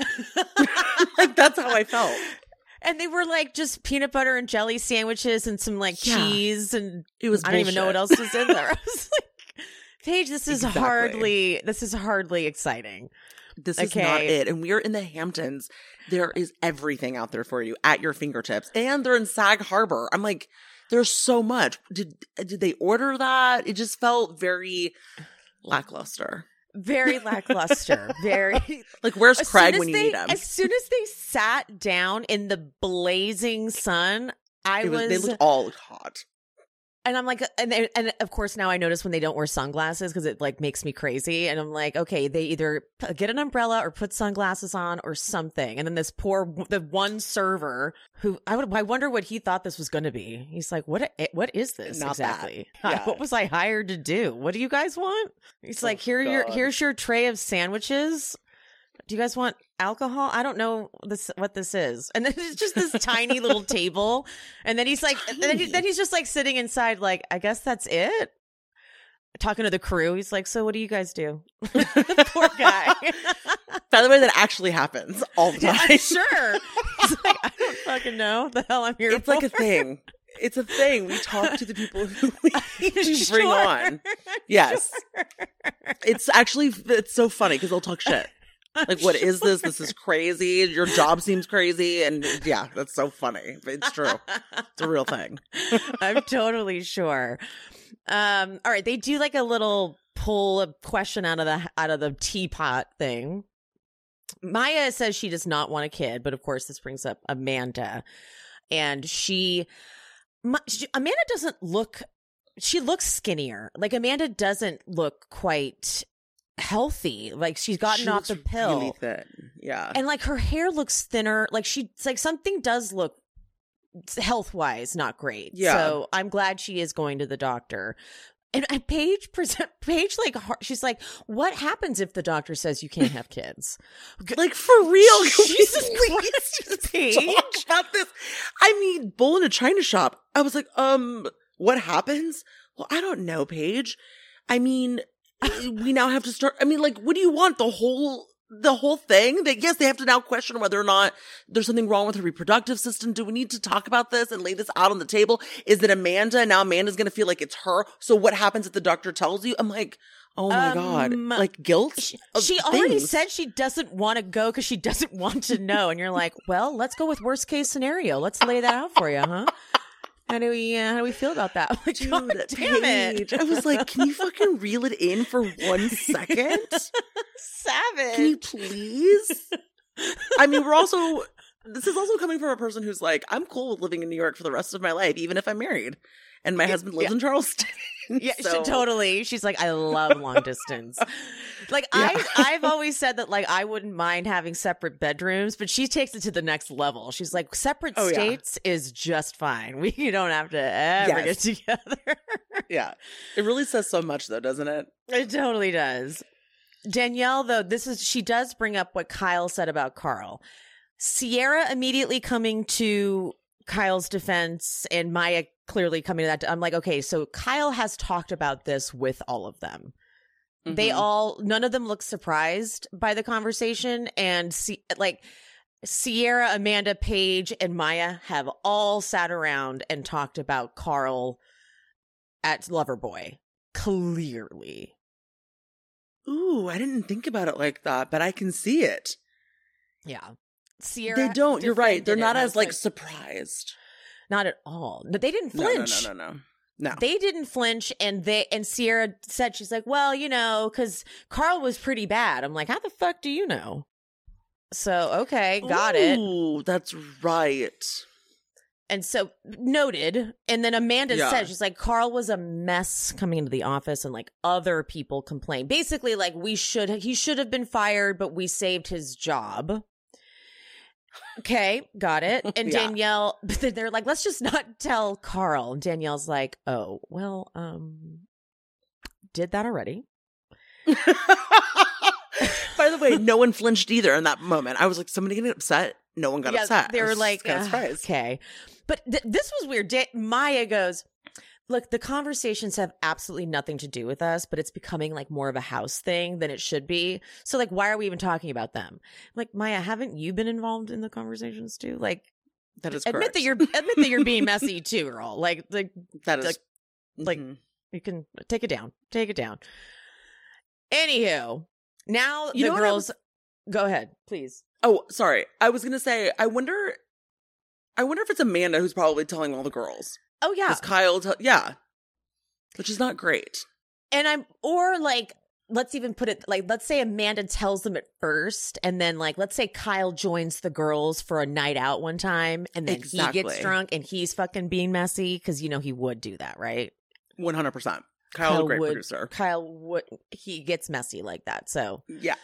Like, that's how I felt. And they were like just peanut butter and jelly sandwiches and some like yeah. cheese. And it was I bullshit. don't even know what else was in there. I was like, Paige, this is exactly. hardly, this is hardly exciting. This is okay. not it. And we're in the Hamptons. There is everything out there for you at your fingertips. And they're in Sag Harbor. I'm like, there's so much. Did did they order that? It just felt very lackluster. Very lackluster. Very. Like, where's as Craig when you they, need him? As soon as they sat down in the blazing sun, I was, was. They looked all hot. And I'm like, and they, and of course now I notice when they don't wear sunglasses because it like makes me crazy. And I'm like, okay, they either get an umbrella or put sunglasses on or something. And then this poor, the one server who I would, I wonder what he thought this was going to be. He's like, what, what is this Not exactly? Yeah. What was I hired to do? What do you guys want? He's oh, like, here, your, here's your tray of sandwiches. Do you guys want alcohol? I don't know this what this is. And then it's just this tiny little table. And then he's like, and then, he, then he's just like sitting inside, like, I guess that's it. Talking to the crew. He's like, so what do you guys do? The poor guy. By the way, that actually happens all the time. Yeah, sure. He's like, I don't fucking know the hell I'm here it's for. It's like a thing. It's a thing. We talk to the people who we, we sure. bring on. Yes. Sure. It's actually, it's so funny because they'll talk shit. Like, what is this? This is crazy. Your job seems crazy. And yeah, that's so funny. But it's true. It's a real thing. I'm totally sure. Um, all right. They do like a little pull a question out of the out of the teapot thing. Maya says she does not want a kid. But of course, this brings up Amanda. And she, she Amanda doesn't look, she looks skinnier. Like, Amanda doesn't look quite healthy. Like, she's gotten she off the pill. Really thin. Yeah. And like her hair looks thinner. Like, she it's like something does look health wise not great. Yeah. So I'm glad she is going to the doctor. And, and Paige present Paige like she's like, what happens if the doctor says you can't have kids? Like, for real? Jesus Christ, Paige. Talk about this. I mean, bull in a china shop. I was like, um, what happens? Well, I don't know, Paige. I mean, we now have to start. I mean, like, what do you want? The whole the whole thing that, yes, they have to now question whether or not there's something wrong with her reproductive system. Do we need to talk about this and lay this out on the table? Is it Amanda? Now Amanda's going to feel like it's her. So what happens if the doctor tells you? I'm like, oh my Um, God. Like guilt? She, of she already things. said she doesn't want to go because she doesn't want to know. And you're like, well, let's go with worst case scenario. Let's lay that out for you, huh? How do we uh, how do we feel about that? I'm like, Dude, God damn Paige. it. I was like, can you fucking reel it in for one second? Savage. Can you please? I mean, we're also, this is also coming from a person who's like, I'm cool with living in New York for the rest of my life, even if I'm married. And my husband lives yeah. in Charleston. Yeah, so. she, totally. She's like, I love long distance. Like Yeah. I, I've always said that like I wouldn't mind having separate bedrooms, but she takes it to the next level. She's like, separate Oh, yeah. states is just fine. We you don't have to ever Yes. get together. Yeah. It really says so much, though, doesn't it? It totally does. Danielle, though, this is she does bring up what Kyle said about Carl. Sierra immediately coming to Kyle's defense and Maya clearly coming to that. I'm like, okay, so Kyle has talked about this with all of them. Mm-hmm. They all, none of them look surprised by the conversation. And see, like Sierra, Amanda, Paige, and Maya have all sat around and talked about Carl at Loverboy. Clearly. Ooh, I didn't think about it like that, but I can see it. Yeah. Sierra. They don't. You're right. They're not as like like surprised. Not at all. But they didn't No, no, flinch. no, no, no. No. They didn't flinch, and they and Sierra said, she's like, well, you know, because Carl was pretty bad. I'm like, how the fuck do you know? So, okay, got it. Ooh, that's right. And so noted. And then Amanda Yeah. said, she's like, Carl was a mess coming into the office, and like other people complained. Basically, like we should, he should have been fired, but we saved his job. Okay, got it. And Yeah. Danielle, they're like, let's just not tell Carl. And Danielle's like, oh, well, um, did that already. By the way, no one flinched either in that moment. I was like, somebody getting upset? No one got Yeah, upset. they I were was like, kind of "Ugh, surprised. okay. But th- this was weird. Da- Maya goes, look, the conversations have absolutely nothing to do with us, but it's becoming like more of a house thing than it should be. So like, why are we even talking about them? I'm like, Maya, haven't you been involved in the conversations too? Like, That is admit correct. that you're admit that you're being messy too, girl. Like, like That is like- like- mhm. you can take it down, take it down. Anywho, now You the know what I girls. was- Go ahead, please. Oh, sorry. I was gonna say. I wonder. I wonder if it's Amanda who's probably telling all the girls. Oh yeah, Because Kyle, te- yeah, which is not great. and I'm or like. Let's even put it like, let's say Amanda tells them at first, and then like, let's say Kyle joins the girls for a night out one time, and then he Exactly. gets drunk and he's fucking being messy because you know he would do that, right? One hundred percent. Kyle's a great would, producer. Kyle would he gets messy like that. So, Yeah.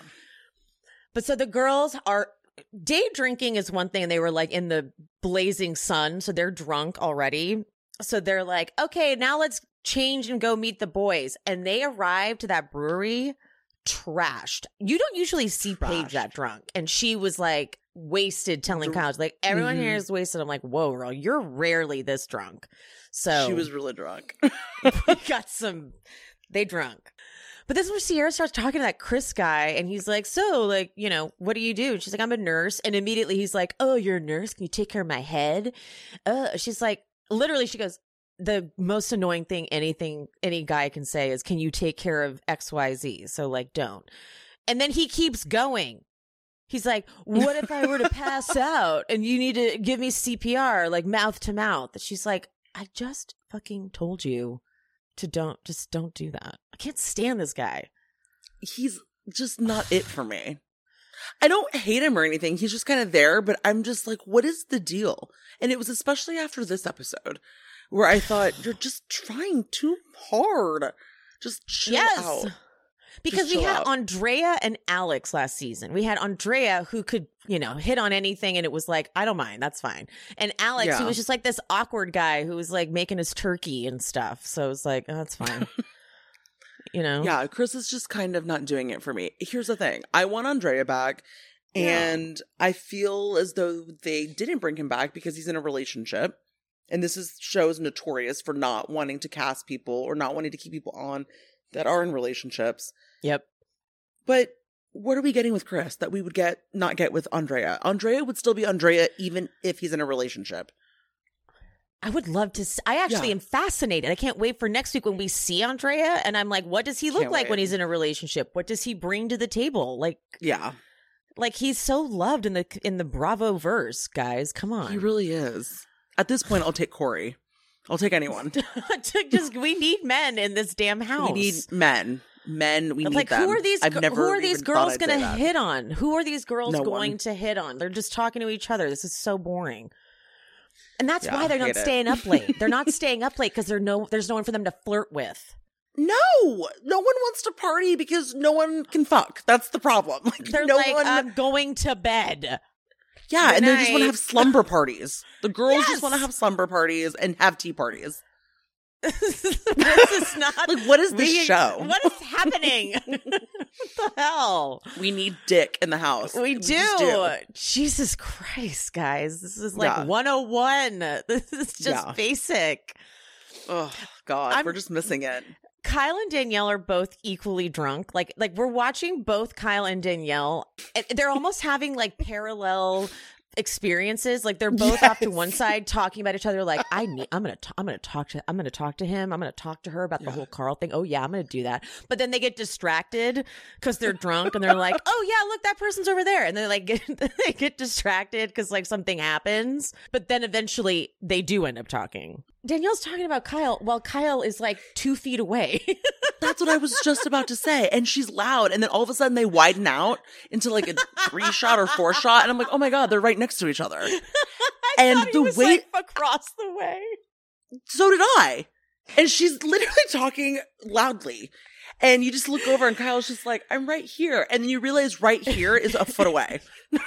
but so the girls are day drinking is one thing, and they were like in the blazing sun, so they're drunk already. So they're like, okay, now let's change and go meet the boys. And they arrived to that brewery trashed. You don't usually see Paige Trashed. that drunk. And she was like wasted, telling Dr- Kyle, like, everyone Mhm. here is wasted. I'm like, whoa, girl, you're rarely this drunk. So She was really drunk. we got some, they drunk. But this is where Sierra starts talking to that Chris guy, and he's like, so, like, you know, what do you do? And she's like, I'm a nurse. And immediately he's like, oh, you're a nurse? Can you take care of my head? Uh, she's like, literally, she goes, the most annoying thing anything any guy can say is, can you take care of X Y Z? So, like, don't. And then he keeps going. He's like, what if I were to pass out and you need to give me C P R, like mouth to mouth? She's like, I just fucking told you to don't, just don't do that. I can't stand this guy. He's just not it for me. I don't hate him or anything. He's just kind of there, but I'm just like, what is the deal? And it was especially after this episode where I thought, you're just trying too hard. Just chill Yes. out. Because Just we chill had out. Andrea and Alex last season. We had Andrea who could, you know, hit on anything, and it was like, I don't mind, that's fine. And Alex, Yeah. who was just like this awkward guy who was like making his turkey and stuff. So it was like, oh, that's fine. You know? Yeah, Chris is just kind of not doing it for me. Here's the thing. I want Andrea back, and I feel as though they didn't bring him back because he's in a relationship. And this is show is notorious for not wanting to cast people or not wanting to keep people on that are in relationships. Yep. But what are we getting with Chris that we would get not get with Andrea? Andrea would still be Andrea even if he's in a relationship. I would love to. See, I actually Yeah. am fascinated. I can't wait for next week when we see Andrea, and I'm like, what does he look Can't like wait. when he's in a relationship? What does he bring to the table? Like, Yeah, like he's so loved in the in the Bravo verse, guys. Come on, he really is. At this point, I'll take Corey. I'll take anyone. Just we need men in this damn house. We need men. Men, we need like them. who are these? I've gir- never who are these even thought girls I'd going say to that. hit on? Who are these girls No going one. to hit on? They're just talking to each other. This is so boring. And that's Yeah, why they're not hate it. staying up late. They're not staying up late because there's no there's no one for them to flirt with. No, no one wants to party because no one can fuck. That's the problem. Like They're no like, one. I'm going to bed. yeah, good and they just want to night. have slumber parties. The girls Yes! just want to have slumber parties and have tea parties. This is not Like, what is this we- show? What is happening? What the hell? We need dick in the house. We do. just do. Jesus Christ, guys. This is like Yeah. one oh one. This is just Yeah. basic. Oh God, I'm- we're just missing it. Kyle and Danielle are both equally drunk. Like, like we're watching both Kyle and Danielle. And they're almost having like parallel experiences. Like they're both off to Yes. one side talking about each other. Like, I need. I'm gonna. T- I'm gonna talk to. I'm gonna talk to him. I'm gonna talk to her about the Yeah. whole Carl thing. Oh yeah, I'm gonna do that. But then they get distracted because they're drunk and they're like, oh yeah, look, that person's over there. And they like get they get distracted because like something happens. But then eventually they do end up talking. Danielle's talking about Kyle while Kyle is like two feet away. That's what I was just about to say. And she's loud. And then all of a sudden they widen out into like a three shot or four shot. And I'm like, oh my God, they're right next to each other. I And thought he the was, way- like, across the way. So did I. And she's literally talking loudly. And you just look over and Kyle's just like, I'm right here. And then you realize right here is a foot away.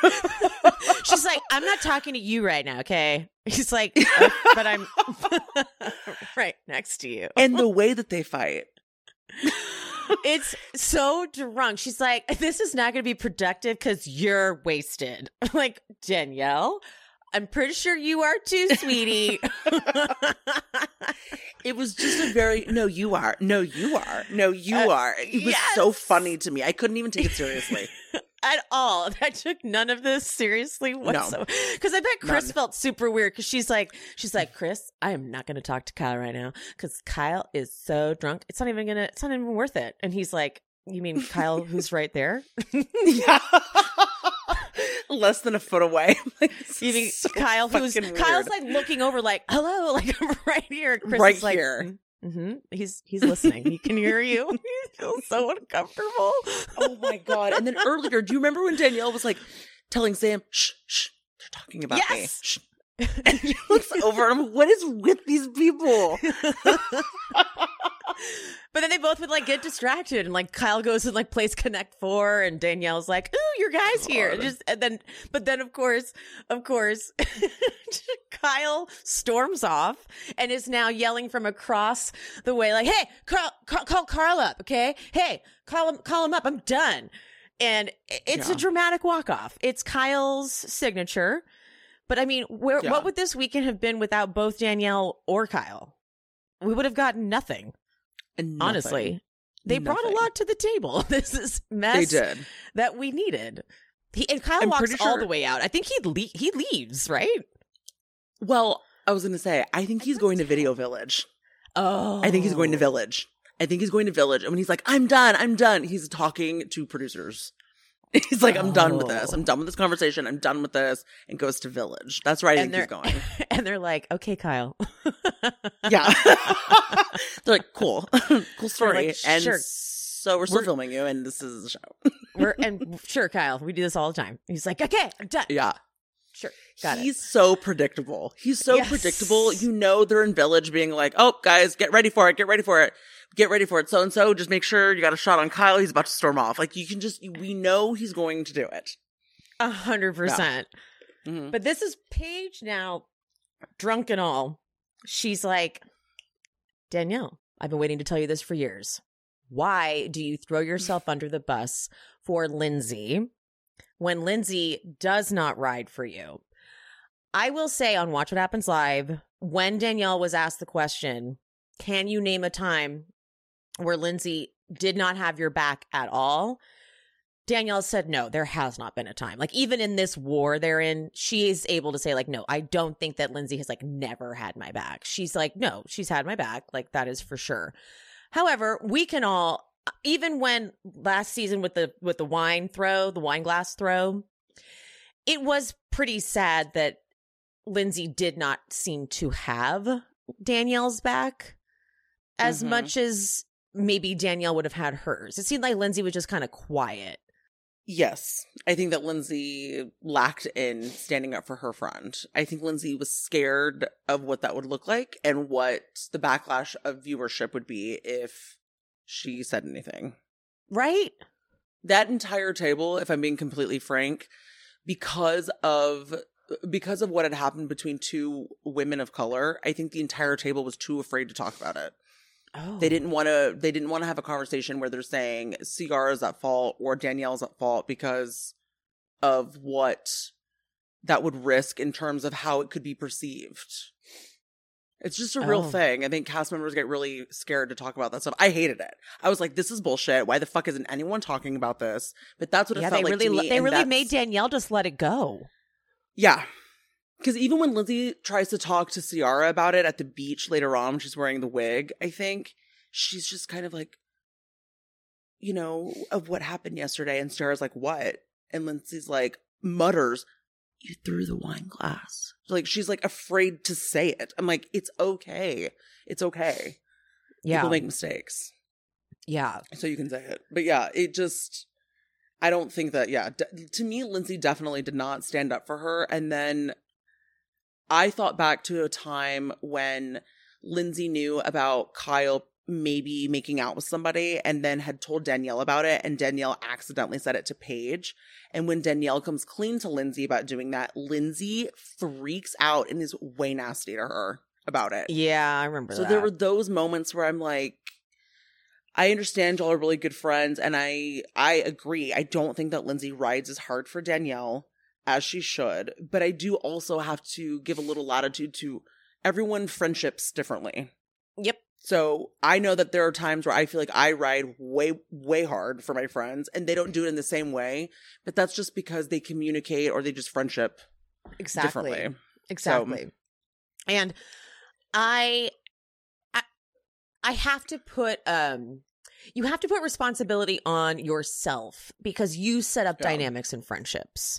She's like, I'm not talking to you right now, okay? He's like, "Uh, but I'm right next to you. And the way that they fight. It's so drunk. She's like, this is not going to be productive because you're wasted. I'm like, Danielle, I'm pretty sure you are too, sweetie. It was just a very, no, you are. No, you are. No, you Uh, are. It was so yes. funny to me. I couldn't even take it seriously. At all. I took none of this seriously whatsoever. Because I bet Chris None. felt super weird because she's like, she's like, Chris, I am not going to talk to Kyle right now because Kyle is so drunk. It's not even going to, it's not even worth it. And he's like, you mean Kyle who's right there? Yeah. Less than a foot away. Like, this You mean is so Kyle who's, fucking Kyle's weird. like looking over like, hello, like I'm right here. Chris Right is like, here. Mm-hmm. He's, he's listening. He can hear you. He feels so uncomfortable. Oh my God. And then earlier, do you remember when Danielle was like telling Sam, shh, shh, they're talking about me. Yes. Shh. And he looks over and I'm like, what is with these people? But then they both would like get distracted, and like Kyle goes and like plays Connect Four, and Danielle's like, "Ooh, your guy's here!" And God. just and then, but then of course, of course, Kyle storms off and is now yelling from across the way, like, "Hey, Carl, call, call Carl up, okay? Hey, call him, call him up. I'm done." And it's Yeah. a dramatic walk off. It's Kyle's signature. But I mean, where Yeah. what would this weekend have been without both Danielle or Kyle? We would have gotten nothing. And Honestly, nothing. they brought a Nothing. lot to the table. This is They mess did. that we needed. He and Kyle I'm walks pretty all sure- the way out. I think he le- he leaves, right? Well, I was going to say, I think he's going to Video Village. Oh, I think he's going to Village. I think he's going to Village. And when he's like, I'm done, I'm done, he's talking to producers. He's like, I'm done with this. Oh. I'm done with this conversation. I'm done with this. And goes to Village. That's where I And think he's they're- going. and they're like, "Okay, Kyle." Yeah. They're like, cool. Cool story. like, and sure. so we're still We're- filming you, and this is the show. We're and sure, Kyle, we do this all the time. He's like, "Okay, I'm done." Yeah. Sure, got He's it. so predictable. He's so Yes. predictable. You know they're in Village being like, oh, guys, get ready for it. Get ready for it. Get ready for it. So and so, just make sure you got a shot on Kyle. He's about to storm off. Like, you can just, we know he's going to do it. A hundred percent. Mhm. But this is Paige now, drunk and all. She's like, Danielle, I've been waiting to tell you this for years. Why do you throw yourself under the bus for Lindsay when Lindsay does not ride for you? I will say on Watch What Happens Live, when Danielle was asked the question, can you name a time where Lindsay did not have your back at all? Danielle said, no, there has not been a time. Like, even in this war they're in, she is able to say, like, no, I don't think that Lindsay has, like, never had my back. She's like, no, she's had my back. Like, that is for sure. However, we can all, even when last season with the with the wine throw, the wine glass throw, it was pretty sad that Lindsay did not seem to have Danielle's back as Mm-hmm. much as maybe Danielle would have had hers. It seemed like Lindsay was just kind of quiet. Yes. I think that Lindsay lacked in standing up for her friend. I think Lindsay was scared of what that would look like and what the backlash of viewership would be if she said anything. Right? That entire table, if I'm being completely frank, because of because of what had happened between two women of color, I think the entire table was too afraid to talk about it. Oh. They didn't want to they didn't want to have a conversation where they're saying Ciara's at fault or Danielle's at fault because of what that would risk in terms of how it could be perceived. It's just a real Oh. thing. I think cast members get really scared to talk about that stuff. I hated it. I was like, this is bullshit. Why the fuck isn't anyone talking about this? But that's what it Yeah, felt they like really to me. they and really that's- made Danielle just let it go. Yeah. Because even when Lindsay tries to talk to Ciara about it at the beach later on, when she's wearing the wig, I think, she's just kind of like, you know, of what happened yesterday. And Ciara's like, what? And Lindsay's like, mutters, you threw the wine glass. Like, she's like afraid to say it. I'm like, it's okay. It's okay. Yeah. People make mistakes. Yeah. So you can say it. But yeah, it just, I don't think that, yeah. D- to me, Lindsay definitely did not stand up for her. And then I thought back to a time when Lindsay knew about Kyle maybe making out with somebody and then had told Danielle about it, and Danielle accidentally said it to Paige. And when Danielle comes clean to Lindsay about doing that, Lindsay freaks out and is way nasty to her about it. Yeah, I remember So that. there were those moments where I'm like, I understand y'all are really good friends, and I I agree. I don't think that Lindsay rides as hard for Danielle as she should, but I do also have to give a little latitude to everyone friendships differently. Yep. So I know that there are times where I feel like I ride way, way hard for my friends, and they don't do it in the same way, but that's just because they communicate or they just friendship Exactly. differently. Exactly. And I, I I have to put um you have to put responsibility on yourself because you set up Yeah. dynamics in friendships.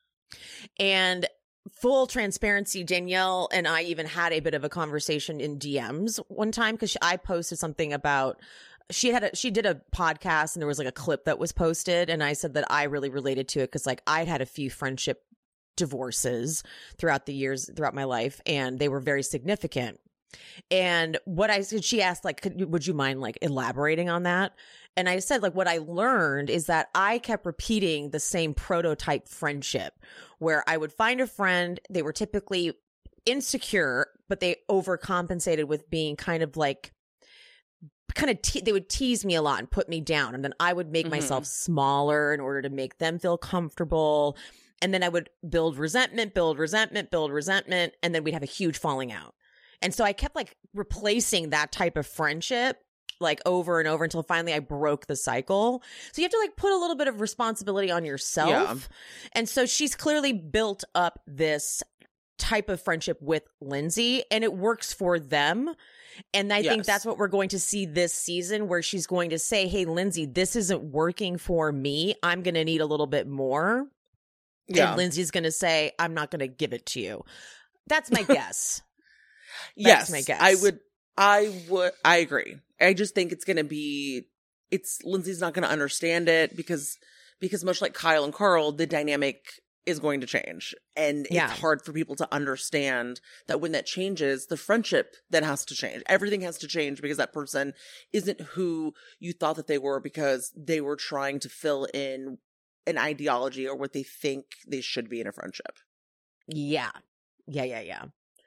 And full transparency, Danielle and I even had a bit of a conversation in D Ms one time because I posted something about she had a, she did a podcast and there was like a clip that was posted, and I said that I really related to it because like I'd had a few friendship divorces throughout the years throughout my life, and they were very significant. And what I said, she asked, like, could, would you mind like elaborating on that? And I said, like, what I learned is that I kept repeating the same prototype friendship where I would find a friend. They were typically insecure, but they overcompensated with being kind of like, kind of, te- they would tease me a lot and put me down. And then I would make Mhm. myself smaller in order to make them feel comfortable. And then I would build resentment, build resentment, build resentment. And then we'd have a huge falling out. And so I kept like replacing that type of friendship like over and over until finally I broke the cycle. So you have to like put a little bit of responsibility on yourself. Yeah. And so she's clearly built up this type of friendship with Lindsay, and it works for them. And I think Yes. that's what we're going to see this season, where she's going to say, hey, Lindsay, this isn't working for me. I'm going to need a little bit more. Yeah. And Lindsay's going to say, I'm not going to give it to you. That's my guess. Yes, That's my guess. I would, I would, I agree. I just think it's going to be, it's, Lindsay's not going to understand it because, because much like Kyle and Carl, the dynamic is going to change. And Yeah. it's hard for people to understand that when that changes, the friendship then has to change. Everything has to change because that person isn't who you thought that they were because they were trying to fill in an ideology or what they think they should be in a friendship. Yeah. Yeah, yeah, yeah.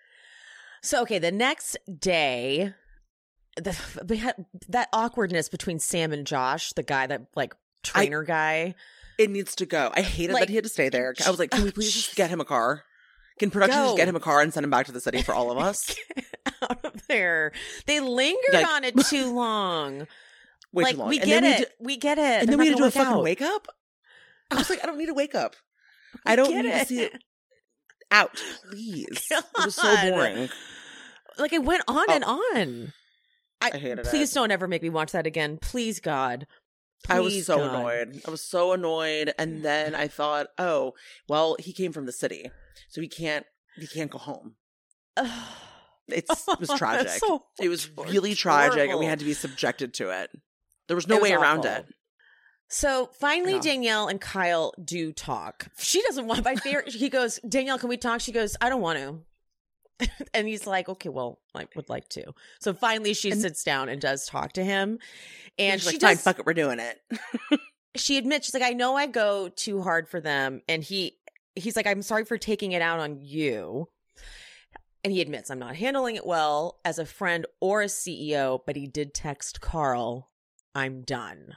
So, okay, the next day, the, we had that awkwardness between Sam and Josh, the guy that, like, trainer guy. It needs to go. I hated Like, that he had to stay there. I was like, can we please just get him a car? Can production Go. just get him a car and send him back to the city for all of us? Get out of there. They lingered Like- on it too long. Way like, too long. we And get then it. We, d- we get it. and They're then we not had to do a gonna fucking work out. wake up? I was like, I don't need to wake up. I don't Get need it. to see it out, please. God. It was so boring. Like it went on Oh. and on. I hated it. Please don't ever make me watch that again. Please, God. I was Please, so God. annoyed. I was so annoyed. And then I thought, oh, well, he came from the city, so he can't he can't go home. It's, it was tragic. So It was tor- really tragic, and we horrible. had to be subjected to it. There was no It was way around awful. it. So finally, Yeah. Danielle and Kyle do talk. She doesn't want my favorite. He goes, Danielle, can we talk? She goes, I don't want to. And he's like, okay, well, I would like to. So finally, she And- sits down and does talk to him. And She's she like, fine, does. fuck it, we're doing it. She admits, she's like, I know I go too hard for them. And he, he's like, I'm sorry for taking it out on you. And he admits, I'm not handling it well as a friend or a C E O, but he did text Carl, I'm done.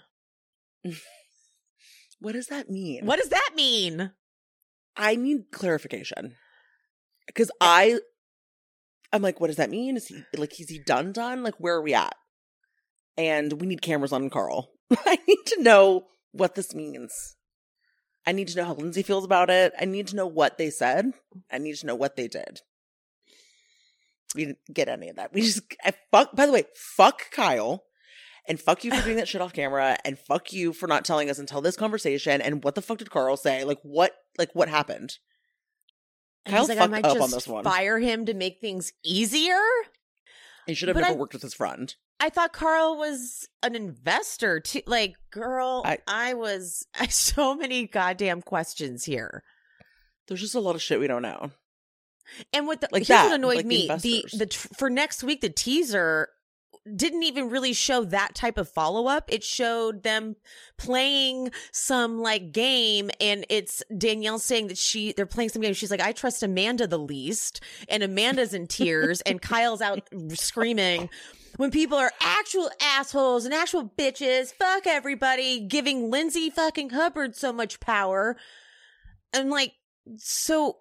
What does that mean? What does that mean? I need clarification. Because I, I'm like, what does that mean? Is he, like, is he done done? Like, where are we at? And we need cameras on Carl. I need to know what this means. I need to know how Lindsay feels about it. I need to know what they said. I need to know what they did. We didn't get any of that. We just, I fuck, by the way, fuck Kyle. And fuck you for doing that shit off camera. And fuck you for not telling us until this conversation. And what the fuck did Carl say? Like, what, like, what happened? And Kyle he's like, I fucked might up just on this one. fire him to make things easier. He should have But never I- worked with his friend. I thought Carl was an investor too. Like, girl, I, I- was I so many goddamn questions here. There's just a lot of shit we don't know. And what the Like here's that, what annoyed like the me the investors. the tr- for next week the teaser didn't even really show that type of follow up. It showed them playing some like game, and it's Danielle saying that she they're playing some game. She's like, I trust Amanda the least, and Amanda's in tears, and Kyle's out screaming. When people are actual assholes and actual bitches, fuck everybody, giving Lindsay fucking Hubbard so much power. And like, so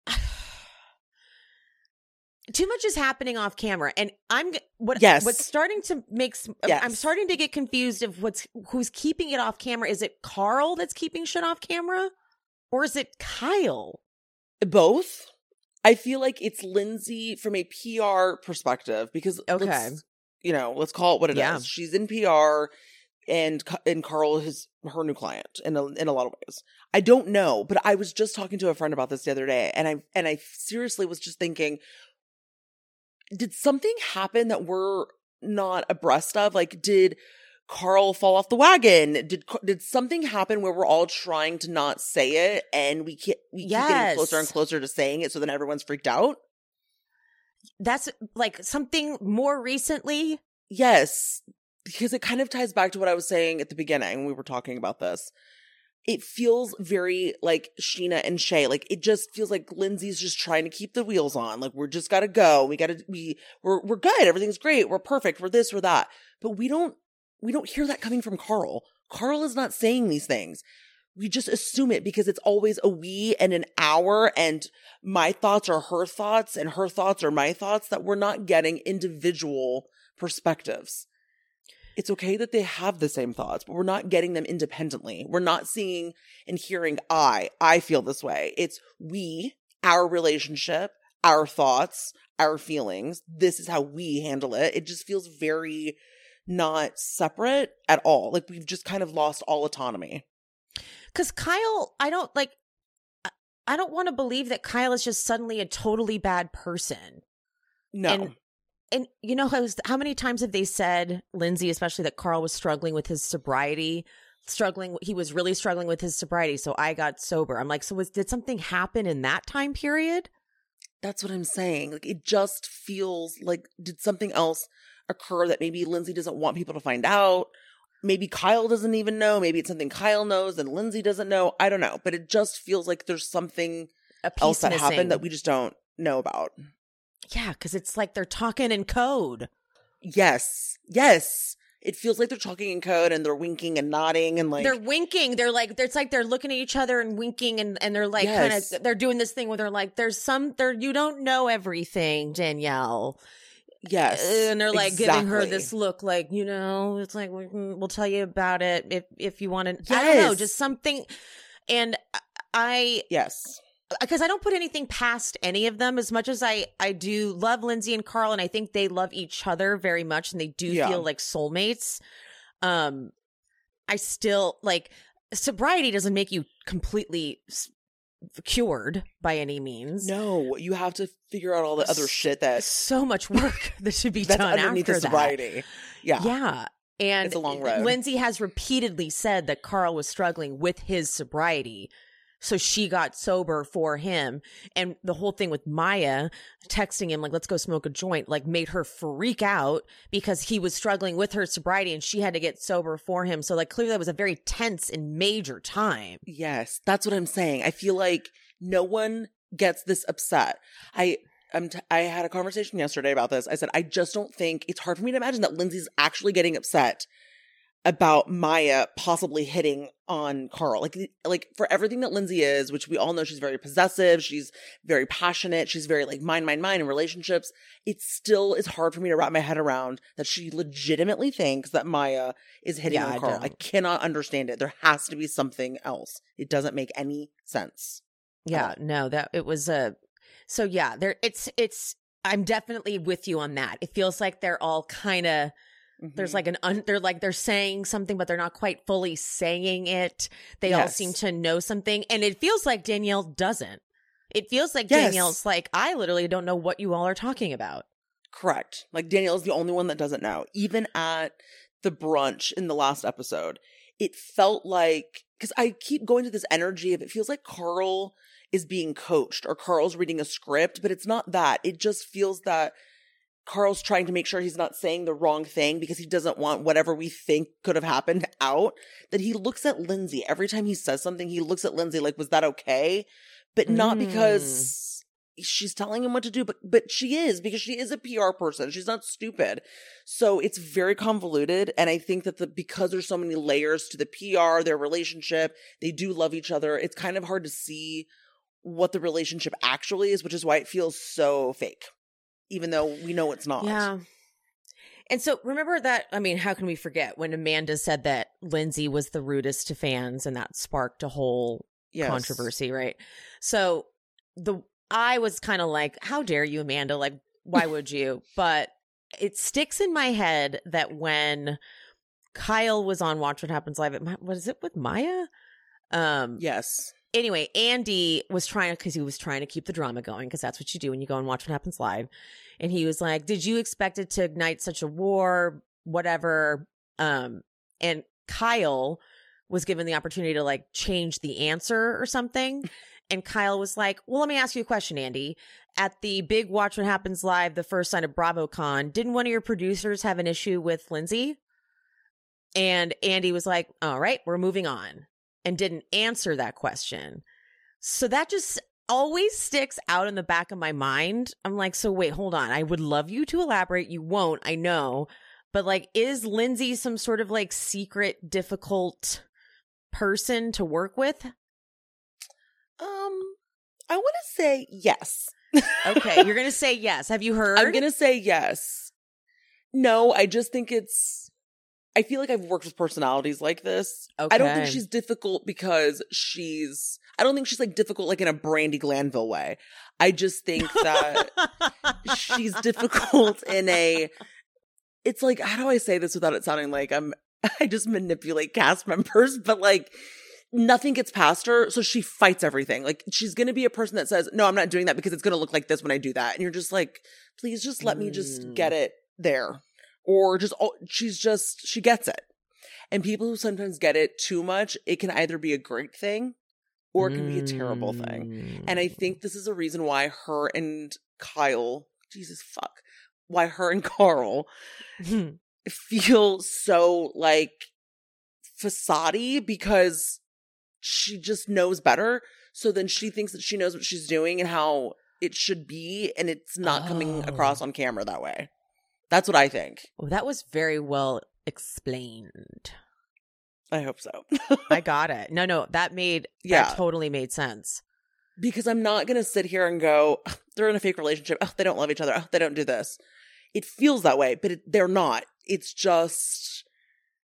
too much is happening off camera. And I'm, what, Yes. what's starting to make, some- Yes. I'm starting to get confused of what's, who's keeping it off camera. Is it Carl that's keeping shit off camera? Or is it Kyle? Both. I feel like it's Lindsay from a P R perspective because, Okay. let's, you know, let's call it what it is. Yeah. She's in P R, and and Carl is her new client in a, in a lot of ways. I don't know, but I was just talking to a friend about this the other day, and I and I seriously was just thinking, did something happen that we're not abreast of? Like, did Carl fall off the wagon? Did did something happen where we're all trying to not say it, and we keep we keep getting Yes. closer and closer to saying it, so then everyone's freaked out? That's like something more recently. Yes, because it kind of ties back to what I was saying at the beginning when we were talking about this. It feels very like Sheena and Shay. Like, it just feels like Lindsay's just trying to keep the wheels on. Like, we're just gotta go. We gotta we we're we're good. Everything's great. We're perfect. We're this, we're that. But we don't we don't hear that coming from Carl. Carl is not saying these things. We just assume it because it's always a we and an our, and my thoughts are her thoughts and her thoughts are my thoughts, that we're not getting individual perspectives. It's okay that they have the same thoughts, but we're not getting them independently. We're not seeing and hearing I, I feel this way. It's we, our relationship, our thoughts, our feelings. This is how we handle it. It just feels very not separate at all. Like, we've just kind of lost all autonomy. Because Kyle, I don't like, I- I don't want to believe that Kyle is just suddenly a totally bad person. No. And, and you know, how, how many times have they said, Lindsay, especially, that Carl was struggling with his sobriety, struggling, he was really struggling with his sobriety. So I got sober. I'm like, so was, did something happen in that time period? That's what I'm saying. Like, it just feels like, did something else occur that maybe Lindsay doesn't want people to find out? Maybe Kyle doesn't even know. Maybe it's something Kyle knows and Lindsay doesn't know. I don't know. But it just feels like there's something A piece else that missing. happened that we just don't know about. Yeah, because it's like they're talking in code. Yes. Yes. It feels like they're talking in code and they're winking and nodding and like. They're winking. They're like, it's like they're looking at each other and winking, and, and they're like, Yes. kind of, they're doing this thing where they're like, there's some, there, you don't know everything, Danielle. Yes. And they're like giving her exactly. this look like, you know, it's like, we- we'll tell you about it if, if you want to, I don't know, Yes. just something. And I Yes. because I don't put anything past any of them as much as I, I do love Lindsay and Carl, and I think they love each other very much, and they do Yeah. feel like soulmates. Um, I still, like, sobriety doesn't make you completely s- cured by any means. No, you have to figure out all the other shit that So much work that should be that's done underneath after the sobriety. that. Yeah. Yeah. And It's a long road. Lindsay has repeatedly said that Carl was struggling with his sobriety. So she got sober for him. And the whole thing with Maya texting him, like, let's go smoke a joint, like, made her freak out because he was struggling with her sobriety and she had to get sober for him. So, like, clearly that was a very tense and major time. Yes, that's what I'm saying. I feel like no one gets this upset. I I'm t- I had a conversation yesterday about this. I said, I just don't think it's hard for me to imagine that Lindsay's actually getting upset about Maya possibly hitting on Carl. Like, like for everything that Lindsay is, which we all know she's very possessive, she's very passionate, she's very like mine, mine, mine in relationships. It still is hard for me to wrap my head around that she legitimately thinks that Maya is hitting Yeah, on I Carl. don't. I cannot understand it. There has to be something else. It doesn't make any sense. Yeah, no, that it was a so yeah, there it's it's I'm definitely with you on that. It feels like they're all kind of there's Mhm. like an un, they're like they're saying something but they're not quite fully saying it. They all Yes. seem to know something, and it feels like Danielle doesn't. It feels like Yes. Danielle's like, I literally don't know what you all are talking about. Correct. Like Danielle is the only one that doesn't know. Even at the brunch in the last episode, it felt like, because I keep going to this energy of it feels like Carl is being coached or Carl's reading a script, but it's not that. It just feels that Carl's trying to make sure he's not saying the wrong thing because he doesn't want whatever we think could have happened out. That he looks at Lindsay every time he says something, he looks at Lindsay like, was that okay? But not Mm. because she's telling him what to do, but but she is, because she is a P R person. She's not stupid. So it's very convoluted. And I think that the because there's so many layers to the P R, their relationship, they do love each other. It's kind of hard to see what the relationship actually is, which is why it feels so fake, even though we know it's not. Yeah. And so remember that, I mean, how can we forget when Amanda said that Lindsay was the rudest to fans, and that sparked a whole Yes. controversy, right? So the I was kind of like, how dare you, Amanda? Like, why would you? But it sticks in my head that when Kyle was on Watch What Happens Live, at, Ma- what is it with Maya? Um, Yes. Anyway, Andy was trying, because he was trying to keep the drama going, because that's what you do when you go and watch What Happens Live. And he was like, did you expect it to ignite such a war? Whatever. Um, and Kyle was given the opportunity to like change the answer or something. And Kyle was like, well, let me ask you a question, Andy. At the big Watch What Happens Live, the first night of BravoCon, didn't one of your producers have an issue with Lindsay? And Andy was like, all right, we're moving on. And didn't answer that question. So that just always sticks out in the back of my mind. I'm like, so wait, hold on. I would love you to elaborate. You won't, I know. But like, is Lindsay some sort of like secret, difficult person to work with? Um, I want to say yes. Okay, you're going to say yes. Have you heard? I'm going to say yes. No, I just think it's, I feel like I've worked with personalities like this. I don't think Okay. she's difficult because she's, I don't think she's like difficult like in a Brandy Glanville way. I just think that she's difficult in a, it's like, how do I say this without it sounding like I'm, I just manipulate cast members, but like nothing gets past her. So she fights everything. Like she's going to be a person that says, no, I'm not doing that because it's going to look like this when I do that. And you're just like, please just let me just Mm. get it there. Or just, oh, she's just, she gets it. And people who sometimes get it too much, it can either be a great thing or it can be a terrible thing. And I think this is a reason why her and Kyle, Jesus fuck, why her and Carl Mm. feel so like facade-y, because she just knows better. So then she thinks that she knows what she's doing and how it should be, and it's not coming Oh. across on camera that way. That's what I think. Oh, that was very well explained. I hope so. I got it. No, no, that made, Yeah. that totally made sense. Because I'm not going to sit here and go, "Ugh, they're in a fake relationship. Oh, they don't love each other. Oh, they don't do this. It feels that way, but it, they're not. It's just,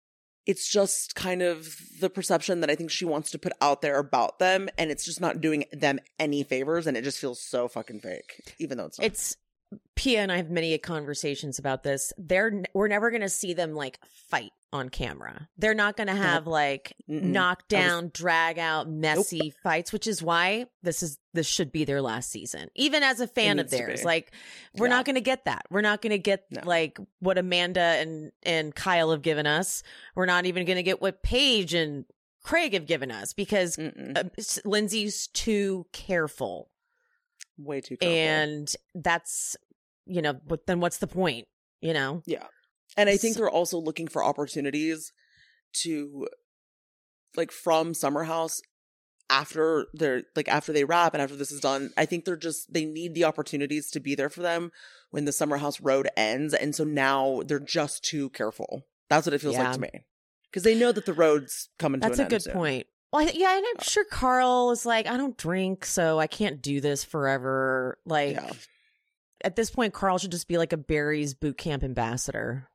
it's just kind of the perception that I think she wants to put out there about them, and it's just not doing them any favors, and it just feels so fucking fake, even though it's not. It's Pia and I have many conversations about this. They're we're never going to see them like fight on camera. They're not going to have like Mm-mm. knockdown, was... drag out, messy nope. fights, which is why this is this should be their last season. Even as a fan of theirs, like we're yeah. not going to get that. We're not going to get no. like what Amanda and and Kyle have given us. We're not even going to get what Paige and Craig have given us because uh, Lindsay's too careful. Way too careful. And that's, you know, but then what's the point, you know? Yeah. And I think so, they're also looking for opportunities to, like, from Summer House after they're, like, after they wrap and after this is done, I think they're just, they need the opportunities to be there for them when the Summer House road ends. And so now they're just too careful. That's what it feels yeah. like to me. Because they know that the road's coming to That's an a good end soon. point. Well, yeah, and I'm sure Carl is like, I don't drink, so I can't do this forever. Like, yeah. at this point, Carl should just be like a Barry's boot camp ambassador.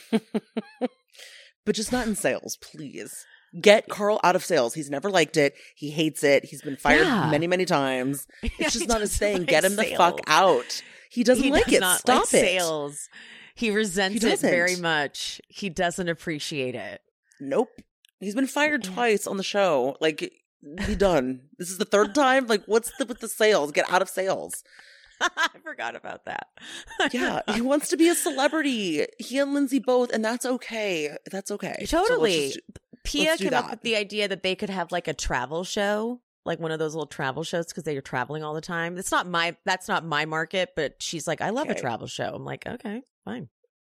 But just not in sales, please. Get Carl out of sales. He's never liked it. He hates it. He's been fired yeah. many, many times. It's Yeah, just not his thing. like Get him sales. the fuck out. He doesn't he like does it. Not Stop like it. Sales. He resents He it very doesn't. much. He doesn't appreciate it. Nope. He's been fired twice on the show. Like, be done. This is the third time. Like, what's the with the sales? Get out of sales. I forgot about that. Yeah, he wants to be a celebrity. He and Lindsay both, and that's okay. That's okay. So let's Totally. just- Pia let's do came up that. with the idea that they could have like a travel show, like one of those little travel shows because they are traveling all the time. It's not my, that's not my market, but she's like, I love Okay. a travel show. I'm like, okay, fine.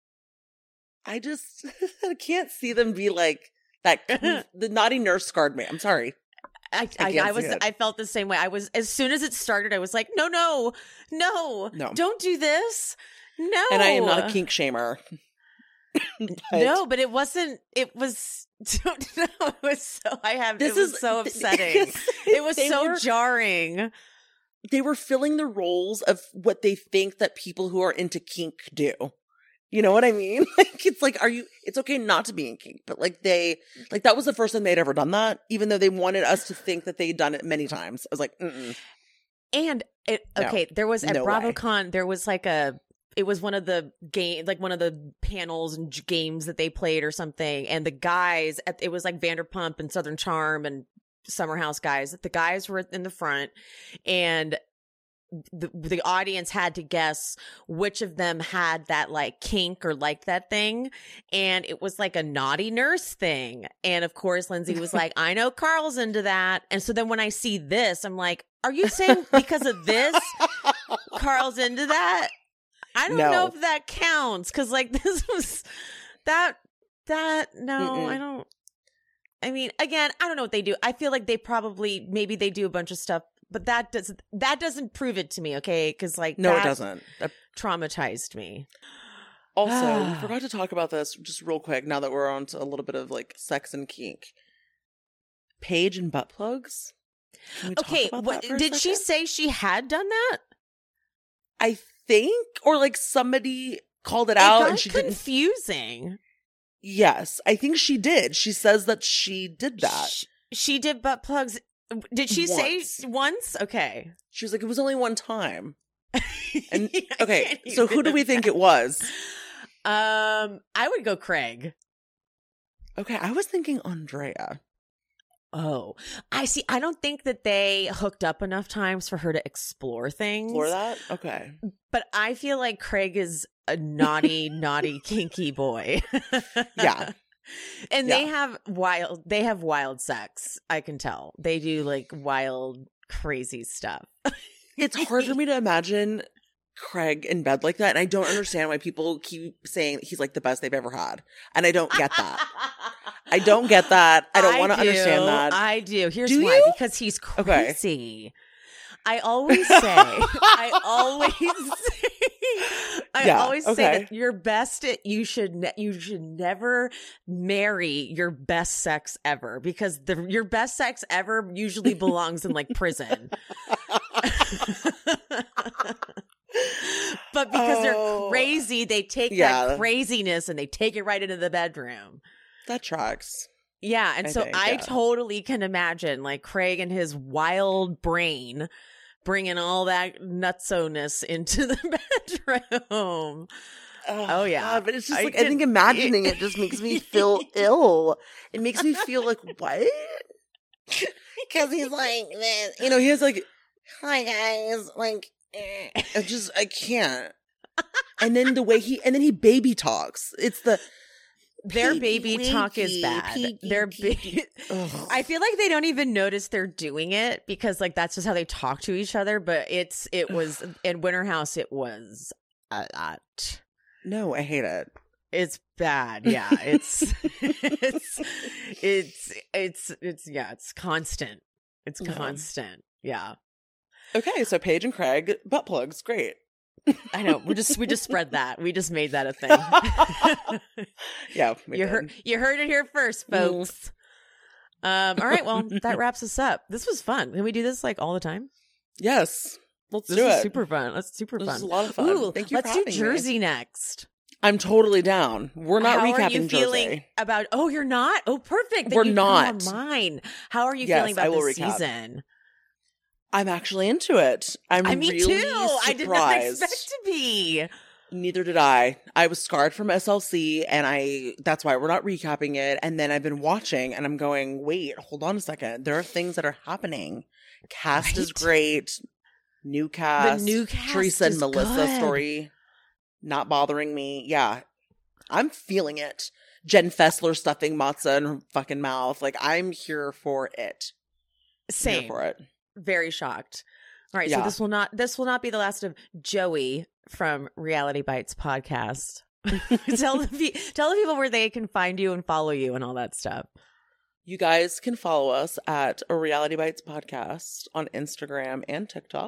I just I can't see them be like that. The naughty nurse scarred me. I'm sorry. I, I I, can't I see was, it. I felt the same way. I was, as soon as it started, I was like, no, no, no, No. don't do this. No. And I am not a kink shamer. But No, but it wasn't, it was, don't know. It was so, I have, This it was is so upsetting. It was they so were- jarring. They were filling the roles of what they think that people who are into kink do. You know what I mean? Like, it's like, are you, it's okay not to be in kink, but like they, like that was the first time they'd ever done that, even though they wanted us to think that they'd done it many times. I was like, mm-mm. And it, No. okay, there was at No way. BravoCon, there was like a, it was one of the game, like one of the panels and j- games that they played or something. And the guys, at, it was like Vanderpump and Southern Charm and Summer House guys. The guys were in the front, and the the audience had to guess which of them had that like kink or like that thing, and it was like a naughty nurse thing. And of course Lindsay was like, I know Carl's into that. And so then when I see this, I'm like, are you saying because of this Carl's into that? I don't No. know if that counts, because like this was that that no Mm-mm. I don't I mean, again, I don't know what they do. I feel like they probably maybe they do a bunch of stuff, but that doesn't that doesn't prove it to me, okay? Because like No, that it doesn't. That- traumatized me. Also, we forgot to talk about this just real quick now that we're on to a little bit of like sex and kink. Paige and butt plugs? Can we talk Okay, about what that for a did she second? say she had done that? I think, or like somebody called it It out got and she didn't. confusing. Yes, I think she did. She says that she did that. Sh- She did butt plugs. Did she Once. say once? Okay. She was like, it was only one time. And Yeah, I okay, can't so who do even we think it was? Um, I would go Craig. Okay, I was thinking Andrea. Oh, I see. I don't think that they hooked up enough times for her to explore things. For that? Okay. But I feel like Craig is a naughty, naughty, kinky boy. Yeah. And they Yeah. have wild, they have wild sex. I can tell. They do like wild, crazy stuff. It's hard for me to imagine Craig in bed like that, and I don't understand why people keep saying he's like the best they've ever had. And I don't get that. I don't get that. I don't want to do. understand that. I do. Here's Do why. you? Because he's Okay. crazy. I always say, I always say, I Yeah, always say okay. that your best, you should, ne- you should never marry your best sex ever, because the your best sex ever usually belongs in like prison. But because Oh. they're crazy, they take Yeah. that craziness and they take it right into the bedroom. That tracks. Yeah, and I so think, I yeah. totally can imagine like Craig and his wild brain bringing all that nutso-ness into the bedroom. Oh, yeah. God, but it's just I like, I can- think imagining it just makes me feel ill. It makes me feel like, what? Because he's like this. You know, he has like, Hi guys. Like, eh. I just, I can't. And then the way he, and then he baby talks. It's the, Their Peaky, baby talk is winky, bad. peaky, Their peaky. ba- Ugh. I feel like they don't even notice they're doing it because like that's just how they talk to each other. But it's it was in Winter House. It was a lot. No, I hate it. It's bad. Yeah, it's it's it's it's it's yeah. It's constant. It's Yeah. constant. Yeah. Okay, so Paige and Craig, butt plugs, great. I know. We just we just spread that. We just made that a thing. Yeah, we you did. heard you heard it here first, folks. Um, all right, well, that wraps us up. This was fun. Can we do this like all the time? Yes, let's This do is it. super fun. That's super This fun. is a lot of fun. Ooh, Thank you let's for do having me. Jersey next. I'm totally down. We're not How recapping are you feeling Jersey. about? Oh, you're not. Oh, perfect. Then We're you can come not. on mine. How are you Yes, feeling I about will this recap. season? I'm actually into it. I'm I me really too. surprised. I did not expect to be. Neither did I. I was scarred from S L C, and I that's why we're not recapping it. And then I've been watching, and I'm going, wait, hold on a second. There are things that are happening. Cast is Right? great. New cast. new cast Teresa and is Melissa good. story. Not bothering me. Yeah. I'm feeling it. Jen Fessler stuffing matzah in her fucking mouth. Like, I'm here for it. Here Same. for it. Very shocked. All right, so Yeah. this will not this will not be the last of Joey from Reality Bites podcast. tell the pe- tell the people where they can find you and follow you and all that stuff. You guys can follow us at a Reality Bites podcast on Instagram and TikTok.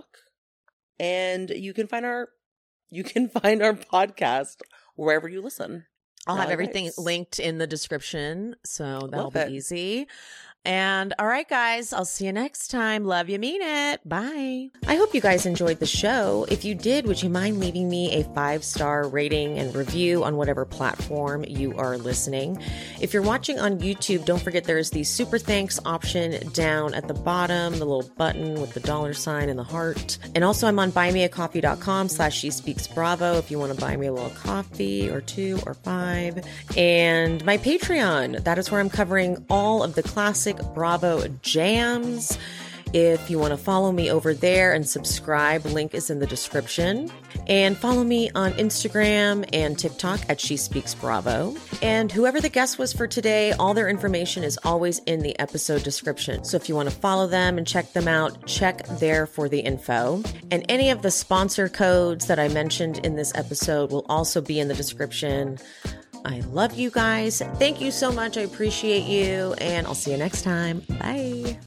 And you can find our you can find our podcast wherever you listen. I'll have Reality everything Bites. linked in the description, so that'll Love be it. easy. And all right, guys, I'll see you next time. Love you, mean it. Bye. I hope you guys enjoyed the show. If you did, would you mind leaving me a five-star rating and review on whatever platform you are listening? If you're watching on YouTube, don't forget there's the super thanks option down at the bottom, the little button with the dollar sign and the heart. And also I'm on buymeacoffee.com slash she speaks bravo if you want to buy me a little coffee or two or five. And my Patreon, that is where I'm covering all of the classic Bravo jams. If you want to follow me over there and subscribe, link is in the description. And follow me on Instagram and TikTok at She Speaks Bravo. And whoever the guest was for today, all their information is always in the episode description. So if you want to follow them and check them out, check there for the info. And any of the sponsor codes that I mentioned in this episode will also be in the description. I love you guys. Thank you so much. I appreciate you. And I'll see you next time. Bye.